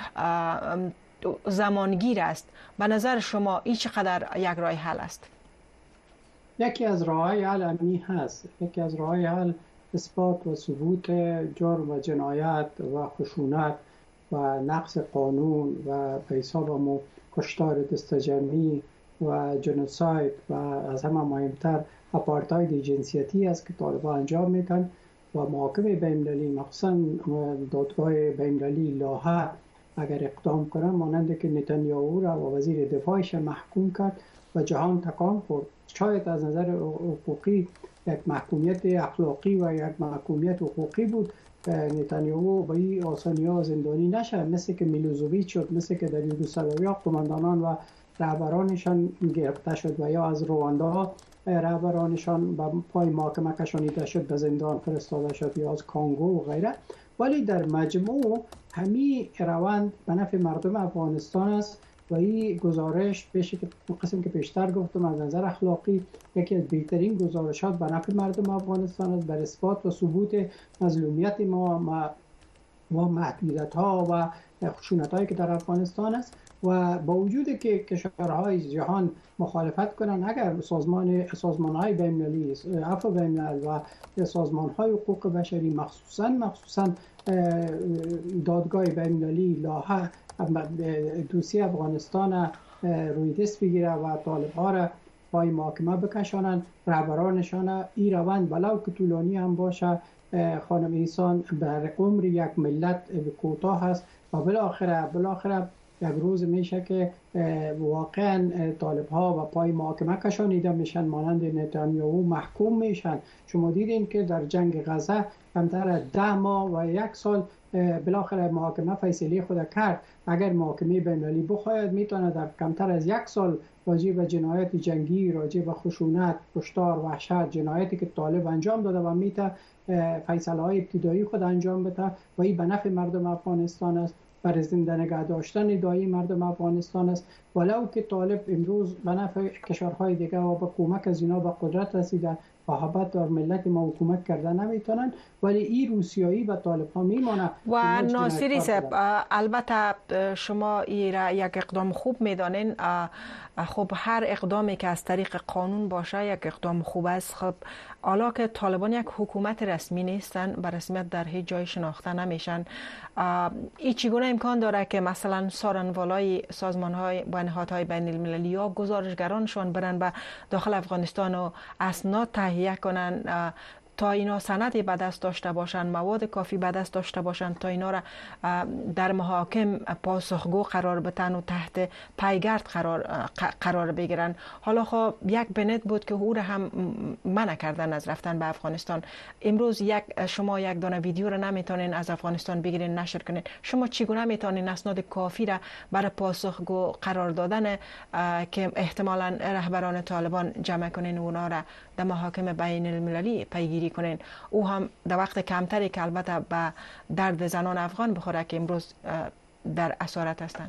زمانگیر است. به نظر شما این چقدر یک راه حل است؟ یکی از راه‌های حل امی هست. یکی از راه‌های حل اثبات و ثبوت جرم و جنایت و خشونت و نقض قانون و به حساب ما کشتار دستجمعی و جنوساید و از همه مهمتر آپارتاید جنسیتی است که طالبان انجام میدن و محاکم بین‌المللی مخصوصا دادگاه بین‌المللی لاهه اگر اقدام کنن مانند که نتانیاهو را و وزیر دفاعش محکوم کرد و جهان تکان خورد. شاید از نظر حقوقی یک محکومیت اخلاقی و یک محکومیت حقوقی بود، نتانیاهو با این آسانی ها زندانی نشد، مثل که میلوزوویچ شد، مثل که در یوگسلاویا قماندانان و رهبرانشان گرفته شد و یا از رواندا رهبرانشان با پای محاکمه کشانیده شد، به زندان فرستاده شد، یا از کانگو و غیره. ولی در مجموع همین روند به نفع مردم افغانستان است و این گزارش بشه که قسم که پیشتر گفتم از نظر اخلاقی یکی از بهترین گزارشات به نفع مردم افغانستان است، بر اثبات و ثبوت مظلومیت ما و محدودیت ها و خشونت هایی که در افغانستان است و با وجود که کشورهای جهان مخالفت کنند، اگر سازمان سازمان های بین المللی، عفو بین الملل و سازمان های حقوق بشری مخصوصا مخصوصا دادگاه بین المللی لاها دوسیه افغانستان روی دست بگیره و طالب ها را پای محاکمه بکشانند، رهبرانشان این روند ولو که طولانی هم باشه خانم ایسان بر عمر یک ملت کوتاه است و بالاخره بالاخره یک روز میشه که واقعا طالب ها و پای محاکمه کشانیده میشن، مانند نتانیاهو محکوم میشن. شما دیدین که در جنگ غزه کمتر از ده ماه و یک سال بالاخره محاکمه فیصله خود کرد. اگر محاکمه بین‌المللی بخواهد میتونه در کمتر از یک سال راجع به جنایت جنگی، راجع به خشونت، کشتار، وحشت، جنایتی که طالب انجام داده و میته فیصله های ابتدایی خود انجام بده و این به نفع مردم افغانستان است، برای زنده نگه داشتن دایی مردم افغانستان است. ولو که طالب امروز به نفع کشورهای دیگه و با کمک از اینا به قدرت رسیده و حبت در ملت ما حکومت کرده نمیتونن، ولی این روسیایی به طالب ها میمانه. و ناصری صاحب البته شما این را یک اقدام خوب میدانین، خب هر اقدامی که از طریق قانون باشه یک اقدام خوب است. خب حالا که طالبان یک حکومت رسمی نیستن، به رسمیت در هیچ جای شناخته نمیشن، این چگونه امکان داره که مثلا سارنوالای سازمان های و نهادهای بین المللی یا گزارشگرانشان برن به داخل افغانستان و اسناد تهیه کنن تا اینا سندی به دست داشته باشن، مواد کافی به دست داشته باشن تا اینا را در محاکم پاسخگو قرار بدن و تحت پیگرد قرار قرار بگیرن. حالا خب یک بنت بود که او را هم منع کردن از رفتن به افغانستان. امروز یک شما یک دانه ویدیو را نمیتونین از افغانستان بگیرین نشر کنین. شما چگونه میتونین اسناد کافی را برای پاسخگو قرار دادن که احتمالاً رهبران طالبان جمع کنین و اونا را در محاکم بین المللی پیگیری کنین، او هم در وقت کمتری که البته به درد زنان افغان بخوره که امروز در اسارت هستند؟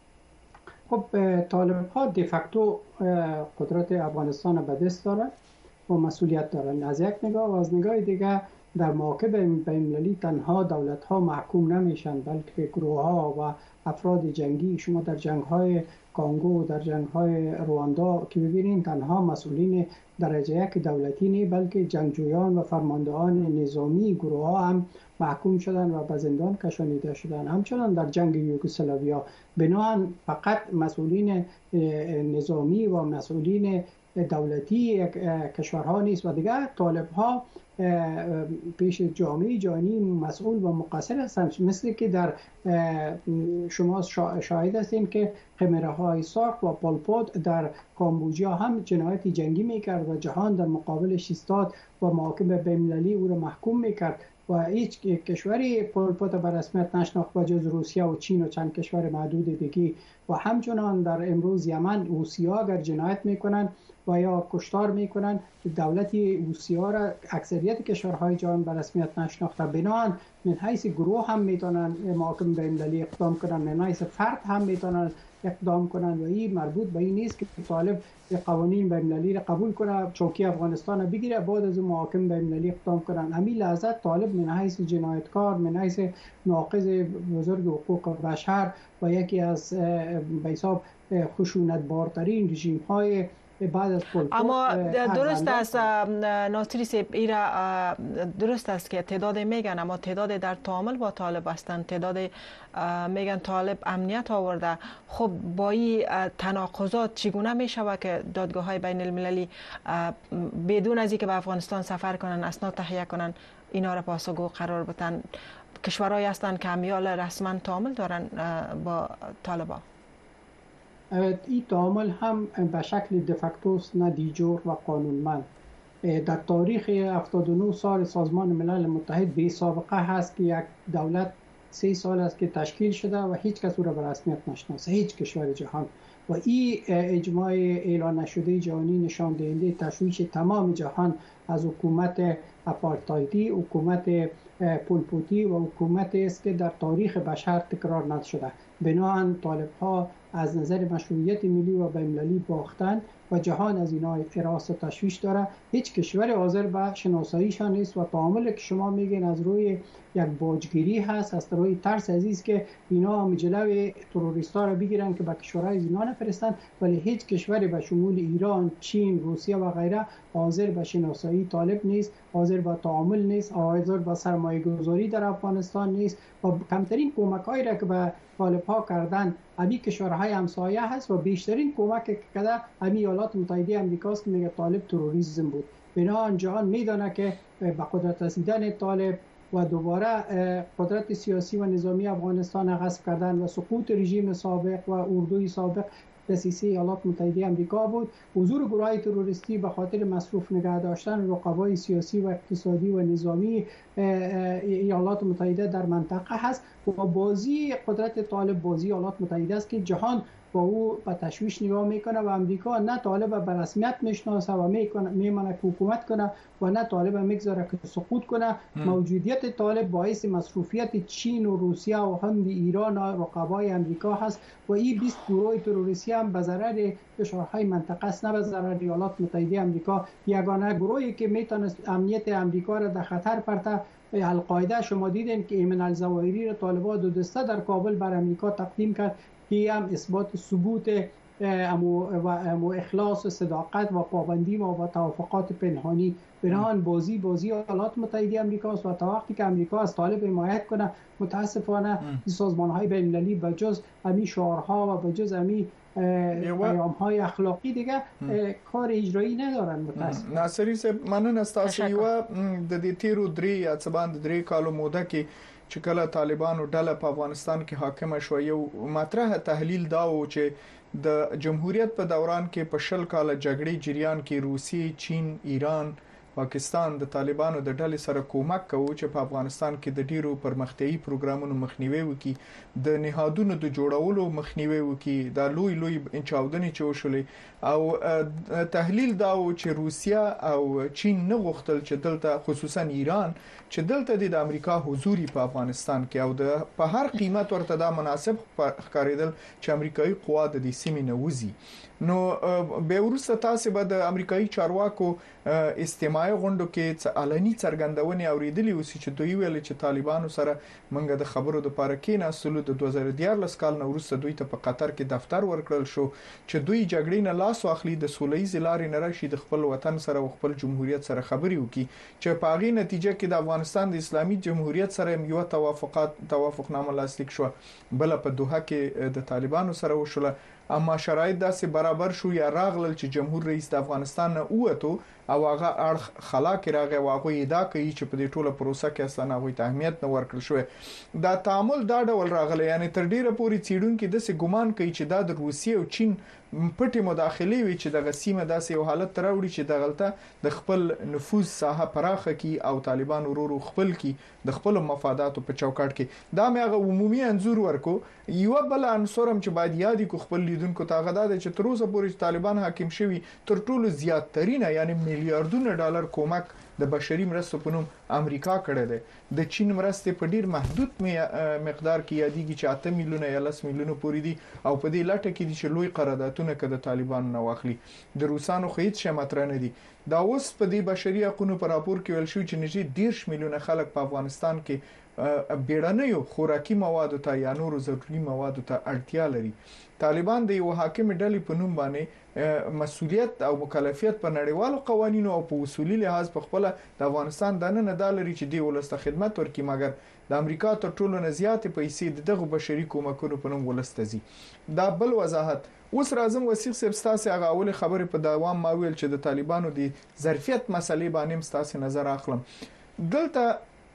خب طالب ها دیفکتو قدرت افغانستان به دست دارن و مسئولیت دارن از یک نگاه، و از نگاه دیگه در محاکم بین المللی تنها دولت ها محکوم نمیشن بلکه گروه ها و افراد جنگی. شما در جنگ های کانگو، در جنگ های رواندا که ببینید تنها مسئولین درجه یک دولتی نه بلکه جنگجویان و فرماندهان نظامی گروه ها هم محکوم شدن و به زندان کشانیده شدن. همچنان در جنگ یوگسلاویا بناهن فقط مسئولین نظامی و مسئولین دولتی کشورها نیست و دیگر طالب ها پیش جامعه جهانی مسئول و مقصر هستند. مثل که در شما شاهد هستید که خمره های ساک و پالپوت در کامبوجیا هم جنایت جنگی میکرد و جهان در مقابلش ایستاد و محاکم بین‌المللی او را محکوم میکرد و هیچ کشوری پالپوت به رسمیت نشناخت و جز روسیه و چین و چند کشور معدود دیگه. و همچنان در امروز یمن روسیه اگر جنایت میکنن و یا کشتار میکنن، دولت روسیه را اکثریت کشورهای جهان به رسمیت نشناخته. بنابراین من حیث گروه هم میتونن محاکم بین‌المللی اقدام کنن، من حیث فرد هم میتونن اقدام کنن و این مربوط به این نیست که طالب قوانین بین‌المللی را قبول کنه، چوکی افغانستان را بگیره بعد از محاکم بین‌المللی اقدام کنن. همین لحظه طالب من حیث جنایتکار، من حیث ناقض بزرگ حقوق بشر و یکی از به حساب خشونت بارترین رژیم های بعد از پول. اما درست است ناصری صاحب، ایرا درست است که تعداد میگن، اما تعداد در تعامل با طالب هستند، تعداد میگن طالب امنیت آورده. خب با این تناقضات چگونه میشود که دادگاه های بین المللی بدون از اینکه به افغانستان سفر کنن، اسناد تهیه کنن، اینا را پاسخگو قرار بدن؟ کشورهایی هستند که امیال رسما تعامل دارن با طالبان. این تعامل هم به شکل دفکتوس نه دیجور و قانونمند. در تاریخ هفتاد و نه سال سازمان ملل متحد بی سابقه هست که یک دولت سه سال است که تشکیل شده و هیچ کس او را به رسمیت نشناسه، هیچ کشور جهان. و این اجماع اعلان نشده جهانی نشان دهنده تشویش تمام جهان از حکومت آپارتایدی، حکومت پولپوتی و حکومت است که در تاریخ بشر تکرار نشده. بناهن طالب ها از نظر مشروعیت ملی و بین‌المللی باختن و جهان از اینا حراس و تشویش داره. هیچ کشور حاضر به شناساییشان نیست و تعامل که شما میگین از روی یک باجگیری هست، از روی ترس عزیز که اینا هم جلوی تروریستا را بگیرن که به کشورهای اینا نفرستن، ولی هیچ کشوری به شمول ایران، چین، روسیه و غیره حاضر به شناسایی طالب نیست، حاضر به تعامل نیست، حاضر به سرمایه گذاری در افغانستان نیست و کمترین کمک هایی را که به طالب ها کردن امی کشورهای همسایه هست و بیشترین کمک که کرده امی ایالات متحده آمریکاست که میگه طالب تروریسم بود. بنابراین جهان میدانه که به قدرت رسیدن طالب و دوباره قدرت سیاسی و نظامی افغانستان غصب کردن و سقوط رژیم سابق و اردوی سابق دسیسه ایالات متحده آمریکا بود. حضور گروه‌های تروریستی به خاطر مصروف نگه داشتن رقبای سیاسی و اقتصادی و نظامی ایالات متحده در منطقه هست و بازی قدرت طالب بازی ایالات متحده است که جهان با او به تشویش نگاه میکنه و امریکا نه طالب به رسمیت میشناسه و میکنه میمونه که حکومت کنه و نه طالب میگذاره که سقوط کنه. موجودیت طالب باعث مصروفیت چین و روسیه و هم ایران و رقبای امریکا هست و این بیست گروه تروریستی هم به ضرر کشورهای منطقه است، نه به ضرر ایالات متحده آمریکا. یگانه گروهی که میتونست امنیت امریکا را در خطر پرته القاعده، شما دیدین که ایمن الظواهری را طالبان دو دسته در کابل بر امریکا تقدیم کرد که هم اثبات ثبوت امو اخلاص و صداقت و پابندی ما با توافقات پنهانی. بنابراین بازی بازی ایالات متحده آمریکا است و تا وقتی که امریکا از طالب حمایت کنه متاسفانه سازمان‌های بین‌المللی به جز امی شعارها و به جز امی پیام‌های اخلاقی دیگه کار اجرایی ندارن. متاسفانه ناصری صاحب مننه تاسو یو د دې تیرو درې یا څه باندې درې کالو موده کې چې کله طالبانو ډله په افغانستان کې حاکم شو، یو مطرح تحلیل دا و چې د جمهوریت په دوران کې په شل کاله جګړې جریان کې روسي، چین، ایران، پاکستان د طالبانو د ډلې سره کومک کوي چې په افغانستان کې د ډیرو پرمختیایي پروګرامونو مخنیوي وکړي، د نهادونو د جوړولو مخنیوي وکړي، د لوی لوی انچاودنې چې وشولې. او تحلیل دا و چې روسیا او چین نه غوښتل چې دلته خصوصا ایران چې دلته د امریکا حضوري په افغانستان کې او د په هر قیمت ورته دا مناسب ښکارېدل چې امریکایي قوا د دې سیمې نه وځي. نو به ورسته تاسو به د امریکایي چارواکو استماعي غونډو کې څه علني څرګندونې اوریدلې وسی چې دوی ویل چې طالبانو سره منګه د خبرو د پاره کې ناسلو د دوه زره دیارلس کال نو ورسته دوی ته په قطر کې دفتر ورکړل شو چې دوی جګړې نه لاس واخلي، د سولې زلارې نه راشي، د خپل وطن سره او خپل جمهوریت سره خبري وکړي چې په هغه نتیجه کې د افغانستان د اسلامي جمهوریت سره یو توافقات توافقنامه لاسلیک شو، بل په دوحه کې د طالبانو سره وشوله. اما شرایط داسې برابر شو یا راغلل چې جمهور رئیس د افغانستان نه اوته او هغه اړخ خلا کې راغی واغوي ادعا کوي چې په دې ټوله پروسه کې اصلا هغه ته اهمیت نه ورکړل شو. دا تعامل دا ډول راغلی، یعنی تر ډیره پوري چیډونکو د سې ګمان کوي چې دا د روسیې او چین پټي مداخله وی چې د غسیمه داسې یو حالت تراوړي چې د غلطه د خپل نفوذ ساحه پراخه کی او طالبان ورورو خپل کی د خپل مفاداتو په چوکاټ کې. دا مې هغه عمومي انزور ورکو. یو بل عنصر هم چې باید یادی کو خپل لیدونکو ته غدا د چې تر اوسه پورې طالبان حاکم شوي تر ټولو زیات ترینه یعنی میلیارډونه ډالر کومک د بشري مرستو په نوم امریکا کړی دی. د چین مرستې په ډیر محدود مقدار کې یادېږي چې اته میلیونه یا لس میلیونه پورې دي او په دې لټه کې دي چې لوی قراردادونه کده طالبان نه واخلي. د روسانو خو هیڅ شماتره نه دي. دا اوس په دې بشري حقوقو پر راپور کې ویل شو چې نږدې ډیر میلیونه خلک په افغانستان کې بیړنیو خوراکي موادو ته یا نورو ضروري موادو ته اړتیا لري. طالبان د یو حاکم ډلې په نوم باندې مسؤلیت او مکلفیت په نړیوالو قوانینو او په اصولي لحاظ په خپل د افغانستان د نن د لري چې دی ولسته خدمت ورکړي، مګر د امریکا تر ټولو نه زیاتې پیسې دغه بشري کومکونو په نوم ولسته زی. دا بل وضاحت. اوس راځم وسیق صاحب ستاسو هغه اول خبره په دوام ما ویل چې د طالبانو د ظرفیت مسلې باندې ستاسو نظر اخلم. دلته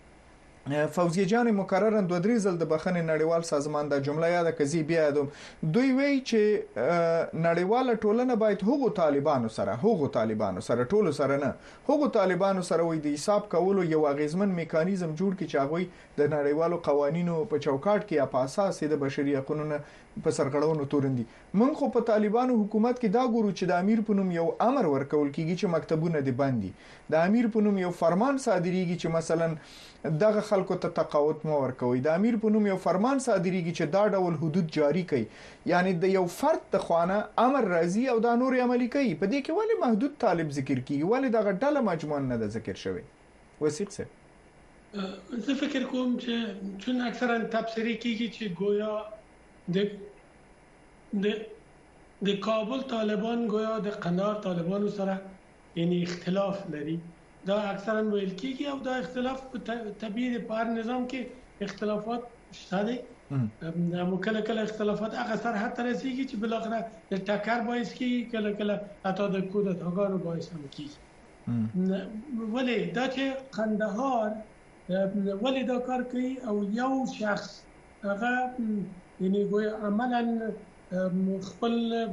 فوزیه جان مکررا دوه درې ځل د بخښنې نړیوال سازمان د جمله یاد کزي بیا دوم دوی وی چې نړیواله ټولنه باید هغو طالبانو سره هغو طالبانو سره ټولو سره نه هغو طالبانو سره وي د حساب کولو یو غیزمن میکانیزم جوړ کړي چې هغه د نړیوالو قوانینو په چوکاټ کې په اساس د بشري حقوقو په سرغړونو تورندي. من خو په طالبانو حکومت کې دا ګورو چې د امیر په نوم یو امر ورکول کیږي چې مکتبونه دي بندي، د امیر په نوم یو فرمان صادریږي چې مثلا دغه خلکو ته تقاعد مو ورکوي د امیر په نوم یو فرمان صادریږي چې دا ډول حدود جاری کړي یعنی د یو فرد د خوانه امر راځي او دا نور عملی کوي په دې کې ولی محدود طالب ذکر کیږي ولی دا ډله مجموعه نه د ذکر شوی وثیق سه زه فکر کوم چې چون اکثرا تفسیری کیږي چې گویا د د د کابل طالبان گویا د قندهار طالبانو سره یعنی اختلاف لري دا اکثرا ویل کیږي او دا اختلاف په طبيعي په هر نظام کې اختلافات شته دي نو کله کله اختلافات هغه سره حتی رسیږي چې بل اخر د ټکر باعث کیږي کله کله حتی د کودتاګانو باعث هم کیږي ولی دا چې قندهار ولی دا کار کوي او یو شخص هغه یعنی گویا عملا خپل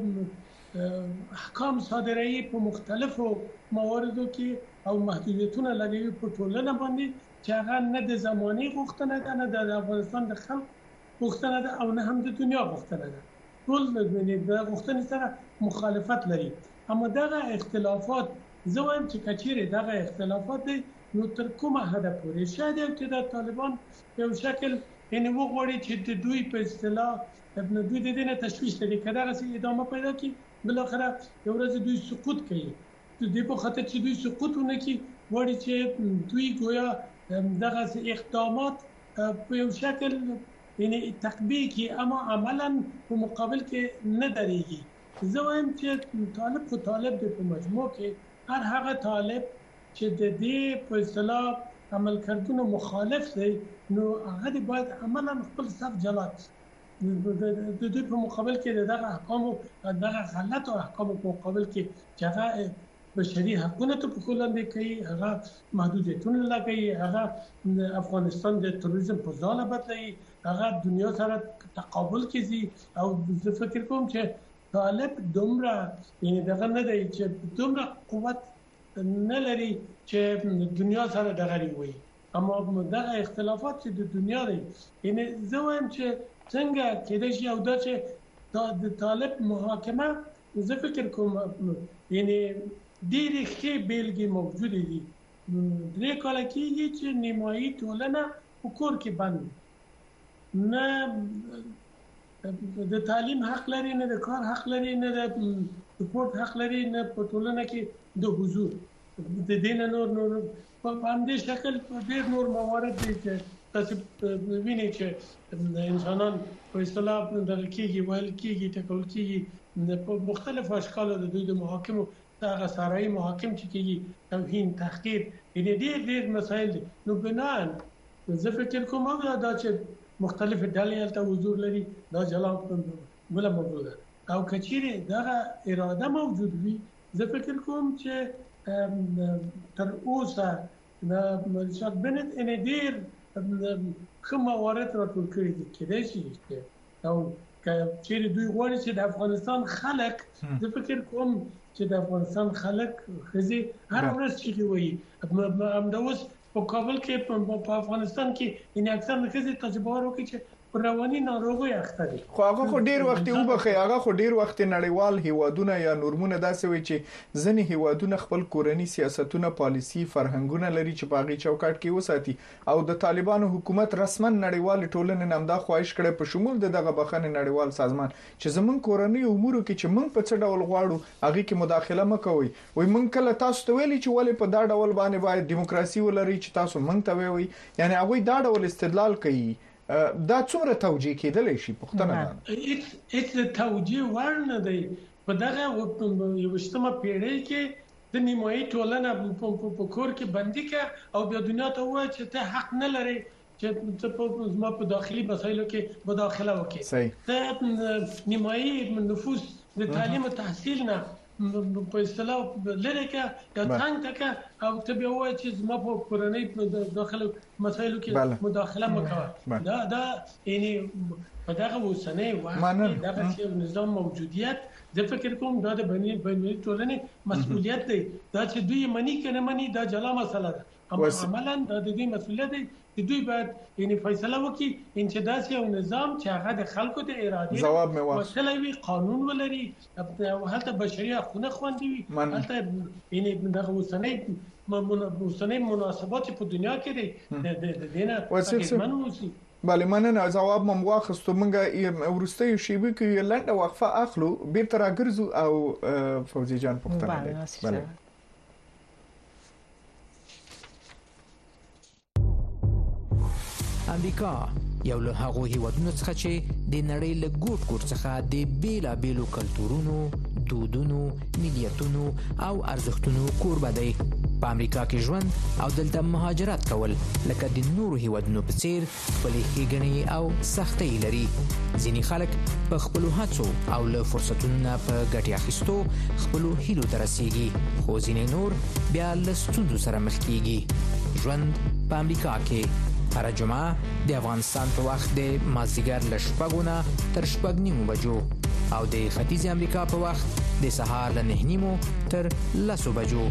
احکام صادروي په مختلفو مواردو کې او محدودیتونه لري په ټولنه باندې چې هغه نه د زماني غوښتنه ده نه د افغانستان د خلک غوښتنه ده او نه هم د دنیا غوښتنه ده ټول د غوښتنې سره مخالفت لري اما دغه اختلافات زه وایم چې کچېره دغه اختلافات نو تر کومه حد پورې شاید چې د طالبان یو شکل یعنی وګوري چې د دوی په اصطلاح د دوی د دینه تشویش لري کله چې ادامه پیدا کی بل اخره یو ورځ دوی سقوط کوي د دې په خاطر چې دوی سقوطونه کوي وړي چې دوی گویا دغه اقدامات په یو شکل یعنی تقبیه کی اما عملا په مقابل کې نه درېږي زه وایم چې طالب کو طالب د مجموع کې هر هغه طالب چې د دې په اصطلاح عمل کردنو مخالف دی نو هغه باید عملا خپل صف جلات د دې په مقابل کې دغه احکام او دغه غلط احکام په مقابل کې چې هغه بشري حقوقو ته په کولند کوي هغه محدودیتونه لګي هغه افغانستان د تروریزم په ځاله بدلي هغه دنیا سره تقابل کوي او زه فکر کوم چې طالب دومره یعنی دغه نه دی چې دومره قوت نه لري چې دنیا سره دغه وي اما دغه اختلافات چې د دنیا دی یعنی زه وایم چې څنګه کېدای شي او دا چې د طالب محاکمه زه فکر کوم یعنی ډېرې ښې بیلګې موجود دي درې کاله کېږي چې نیمایي ټولنه په کور کې بند نه د تعلیم حق لري نه د کار حق لري نه د سپورت حق لري نه په ټولنه کې د حضور د دین نور نور په همدې شکل ډېر نور موارد دي چې تاسو وینئ چې انسانان په اصطلاح دغه کېږي ویل کېږي ټکول کېږي په مختلفو اشکالو د دوی د محاکمو دغه سارایي محاکم چې کېږي توهین تحقیر یعنی ډېر ډېر مسایل دي نو بناً زه فکر کوم دا چې مختلف ډلې هلته حضور لري دا جلا بل موضوع ده او کچېرې دغه اراده موجود وي زه فکر کوم چې تر اوسه د ملشاد بنت ان ډېر کوم موارد راټول کړي دي کېدای شي او چې دوی غواړي چې د افغانستان خلک زه فکر کوم چې د افغانستان خلک خزي هر ورځ چې وایي همداوس په کابل کې په افغانستان کې ان اکثر خزي تجربه ورکړي چې رواني ناروغي اخته دي خو هغه خو ډیر وخت وبخي هغه خو ډیر وخت نړیوال هیوادونه یا نورمونه داسې وي چې ځنې هیوادونه خپل کورنی سیاستونه پالیسی فرهنګونه لري چې باغی چوکاټ کې وساتي او د طالبانو حکومت رسما نړیوال ټولنې نامدا خواهش کړي په شمول دغه بخښنې نړیوال سازمان چې زمون کورنی امور کې چې موږ په څه ډول غواړو هغه کې مداخله مکوي وای موږ کله تاسو ته ویلي چې ولې په دا ډول باندې باید دیموکراسي ولري چې تاسو موږ ته وایي یعنی هغه دا ډول استدلال کوي دا څومره توجیه کېدلی شي پښتنه ده هیڅ توجیه ورنه دی په دغه یوشتمه پیړۍ کې د نیمایي ټولنه په کور کې بندي کې او بیا دنیا ته وایي چې ته حق نه لري چې ته په زما په داخلي مسایلو کې مداخله وکړي ته نیمایي نفوس د تعلیم او تحصیل نه په اصطلاح لري کې یا څنګه تک او ته به وایي چې زما په کورنۍ په داخلي مسایلو کې مداخله وکړه دا دا یعنی په دغه وسنۍ وخت دغه نظام موجودیت د فکر کوم دا د بنی بنی ټولنې مسؤلیت دی دا چې دوی منی کنه منی دا جلا مسله ده اما عملاً د دې مسؤلیت دی چې دوی باید یعنی فیصله وکړي ان چې داسې یو نظام چې هغه د خلکو د ارادې جواب مې واخ مسلوي قانون ولري او هلته بشري حقوق خوندي وي هلته یعنی دغه وسنۍ اوسنۍ مناسبات په دنیا کې دي د دینه وسیله بله مننه جواب مم واخستو منګه ورستیو شیبه کې لنډه وقفه اخلو بیرته راګرځو او فوزي جان پوښتنه بله امریکا یو له هغو هیوادونو څخه چې د نړۍ له ګوټ ګوټ څخه د بیلابیلو کلتورونو، دودونو، ملیتونو او ارزښتونو کوربه دی. په امریکا کې ژوند او دلته مهاجرت کول لکه د نورو هیوادونو په څیر خپلې ښېګڼې او سختۍ لري. ځینې خلک په خپلو هڅو او له فرصتونو نه په ګټې اخیستو خپلو هیلو ته رسیږي، خو ځینې نور بیا له ستونزو سره مخ کیږي. ژوند په امریکا کې هر جمعه د افغانستان په وخت د مازدیګر له شپږو نه تر شپږ نیمو بجو او د ختیځ امریکا په وخت د سهار له نه نیمو تر لسو بجو.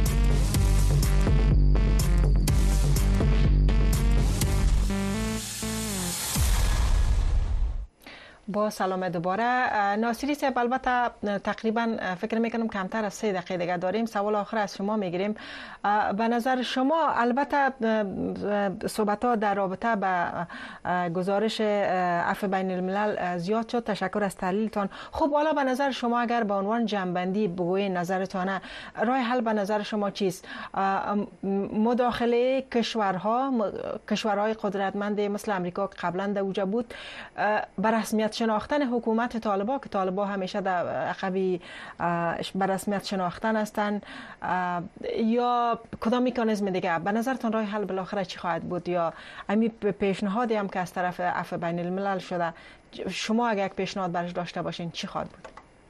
با سلام دوباره. ناصری صاحب البته تقریبا فکر میکنم کمتر از سه دقیقه دیگه داریم. سوال آخر از شما میگیریم. به نظر شما البته صحبت ها در رابطه با گزارش عفو بین الملل زیاد شد. تشکر از تحلیلتان. خب حالا به نظر شما اگر به عنوان جنبندی بگویید نظرتانه راه حل به نظر شما چیست؟ مداخله کشورها کشورهای قدرتمند مثل امریکا که قبلا در اوجه بود به رسمیت شناختن حکومت طالبان که طالبان همیشه در عقبی به رسمیت شناختن هستند، یا کدام مکانیزم دیگه به نظرتان راه حل بالاخره چی خواهد بود؟ یا امی پیشنهادی هم که از طرف عفو بین الملل شده شما اگر یک پیشنهاد برش داشته باشین چی خواهد بود؟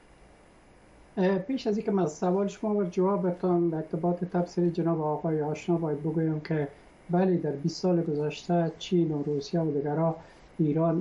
پیش از اینکه من سوال شما و جوابتان در ارتباط تفسیر جناب آقای آشنا باید بگویم که بله در بیست سال گذشته چین و روسیه و دیگرها ایران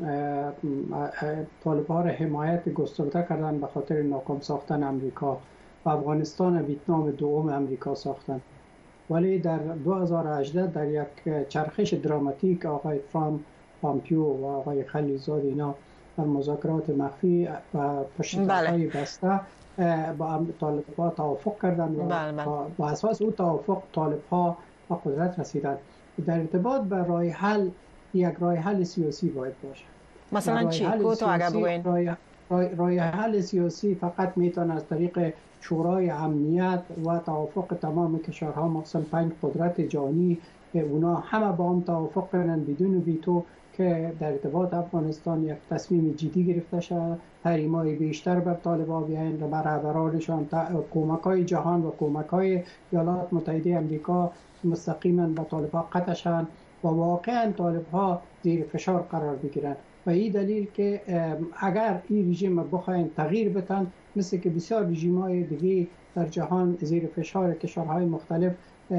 طالبان را حمایت گسترده کردن به خاطر ناکام ساختن امریکا و افغانستان و ویتنام دوم امریکا ساختن. ولی در دو هزار و هجده در یک چرخش دراماتیک آقای ترامپ، پامپیو و آقای خلیلزاد اینا در مذاکرات مخفی و پشت دستهای بسته با طالبان توافق کردند و با اساس او توافق طالبان به قدرت رسیدند. در ارتباط به راه حل یک راه حل سیاسی باید باشه. مثلا چی؟ کوتاه اگر بگوین. راه, راه حل سیاسی فقط میتونه از طریق شورای امنیت و توافق تمام کشورها مخصوصا پنج قدرت جهانی اونا همه با هم توافق کنن بدون ویتو که در ارتباط افغانستان یک تصمیم جدی گرفته شود، تحریم‌های بیشتر بر طالبان بیاین و بر رهبرانشان، کمک‌های جهان و کمک‌های ایالات متحده آمریکا مستقیما به طالبان قطع شوند و واقعا طالب‌ها زیر فشار قرار بگیرند. و این دلیل که اگر این رژیم بخواین تغییر بدن، مثل که بسیار رژیم‌های دیگه در جهان زیر فشار کشورهای مختلف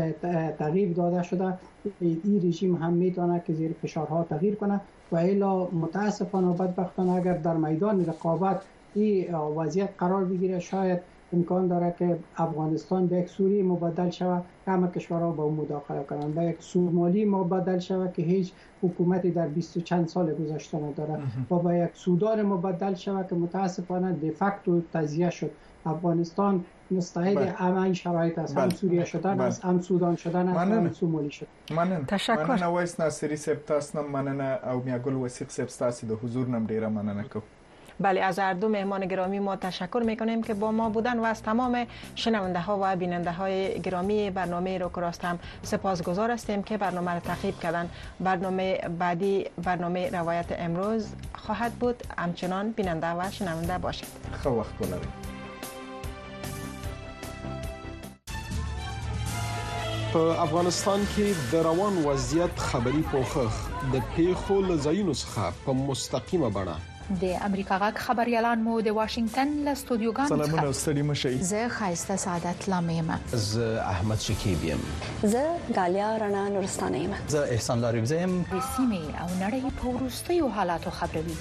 تغییر داده شده، این رژیم هم میتونه که زیر فشارها تغییر کنه و الا متاسفانه و بدبختانه اگر در میدان رقابت این وضعیت قرار بگیره شاید امکان داره که افغانستان به یک سوریه مبدل شود که همه کشورها با اون مداخله کنند، به یک سومالی مبدل شود که هیچ حکومتی در بیست و چند سال گذشته نداره و به یک سودان مبدل شود که متاسفانه دفکتو تجزیه شد. افغانستان مستعد همه شرایط است، هم سوریه شدن است، هم سودان شدن است، هم سومالی شدن. مننه. تشکر. مننه وایس ناصری صاحب تاسو نم مننه او میاګل وثیق صاحب تاسو د حضور نم ډیره مننه کوم. بله از هر دو مهمان گرامی ما تشکر میکنیم که با ما بودن و از تمام شنونده ها و بیننده های گرامی برنامه رو کراست هم سپاسگزار هستیم که برنامه را تعقیب کردن. برنامه بعدی برنامه روایت امروز خواهد بود. همچنان بیننده و شنونده باشید. خو وخت ولرئ. په افغانستان کې د روان وضعیت خبري پوښښ د پیښو لزاینو څخه په مستقیمه بڼه د امریکا غږ خبريالان مو د واشنگټن له استودیوګانو څخه سلامونه ستړي مشي. زه خایسته سعادت لامیم. زه احمد شکیب یم. زه غالیا رڼا نورستانه یم. زه احسان لاریب زم. د سیمې او نړۍ په وروستیو حالاتو خبروي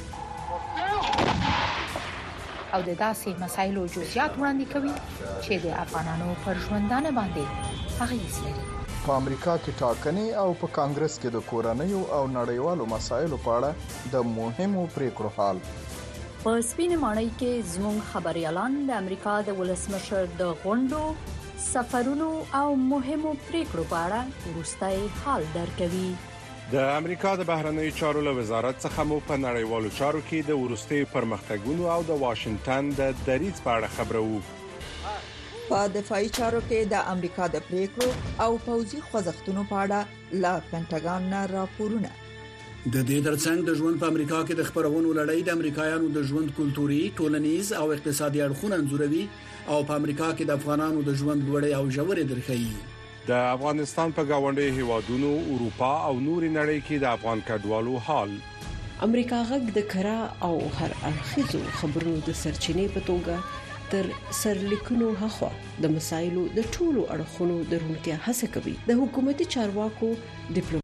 او د داسې مسایلو جزئیات وړاندې کوي چې د افغانانو پر ژوندانه باندې اغیز لري. په امریکا کې ټاکنې او په کانګرس کې د کورنیو او نړیوالو مسایلو په اړه د مهمو پریکړو حال. په سپینې ماڼۍ کې زموږ خبريالان د امریکا د ولسمشر د غونډو سفرونو او مهمو پریکړو په اړه وروستي حال درکوي. د امریکا د بهرنیو چارو له وزارت څخه مو په نړیوالو چارو کې د وروستي پرمختګونو او د واشنگټن د دریځ په اړه خبرو. په دفاعي چارو کې د امریکا د پریکړو او پوځي خوځښتونو په اړه لا پینټاګان نه راپورونه. د دې ترڅنګ د ژوند په امریکا کې د خبرونو لړۍ د امریکایانو د ژوند کلتوري، ټولنیز او اقتصادي اړخونه انځوروي او په امریکا کې د افغانانو د ژوند لوړې او ژورې درخي. د افغانستان په گاونډي هیوادونو، اروپا او نوري نړۍ کې د افغان کډوالو حال. امریکا غږ د کرا او هر اړخیزو خبرونو د سرچینې په توګه تر سرلیکونو هغه د مسایلو د ټولو اړخونو درونتیا هڅه کوي. د حکومتي چارواکو، ډیپلوماټ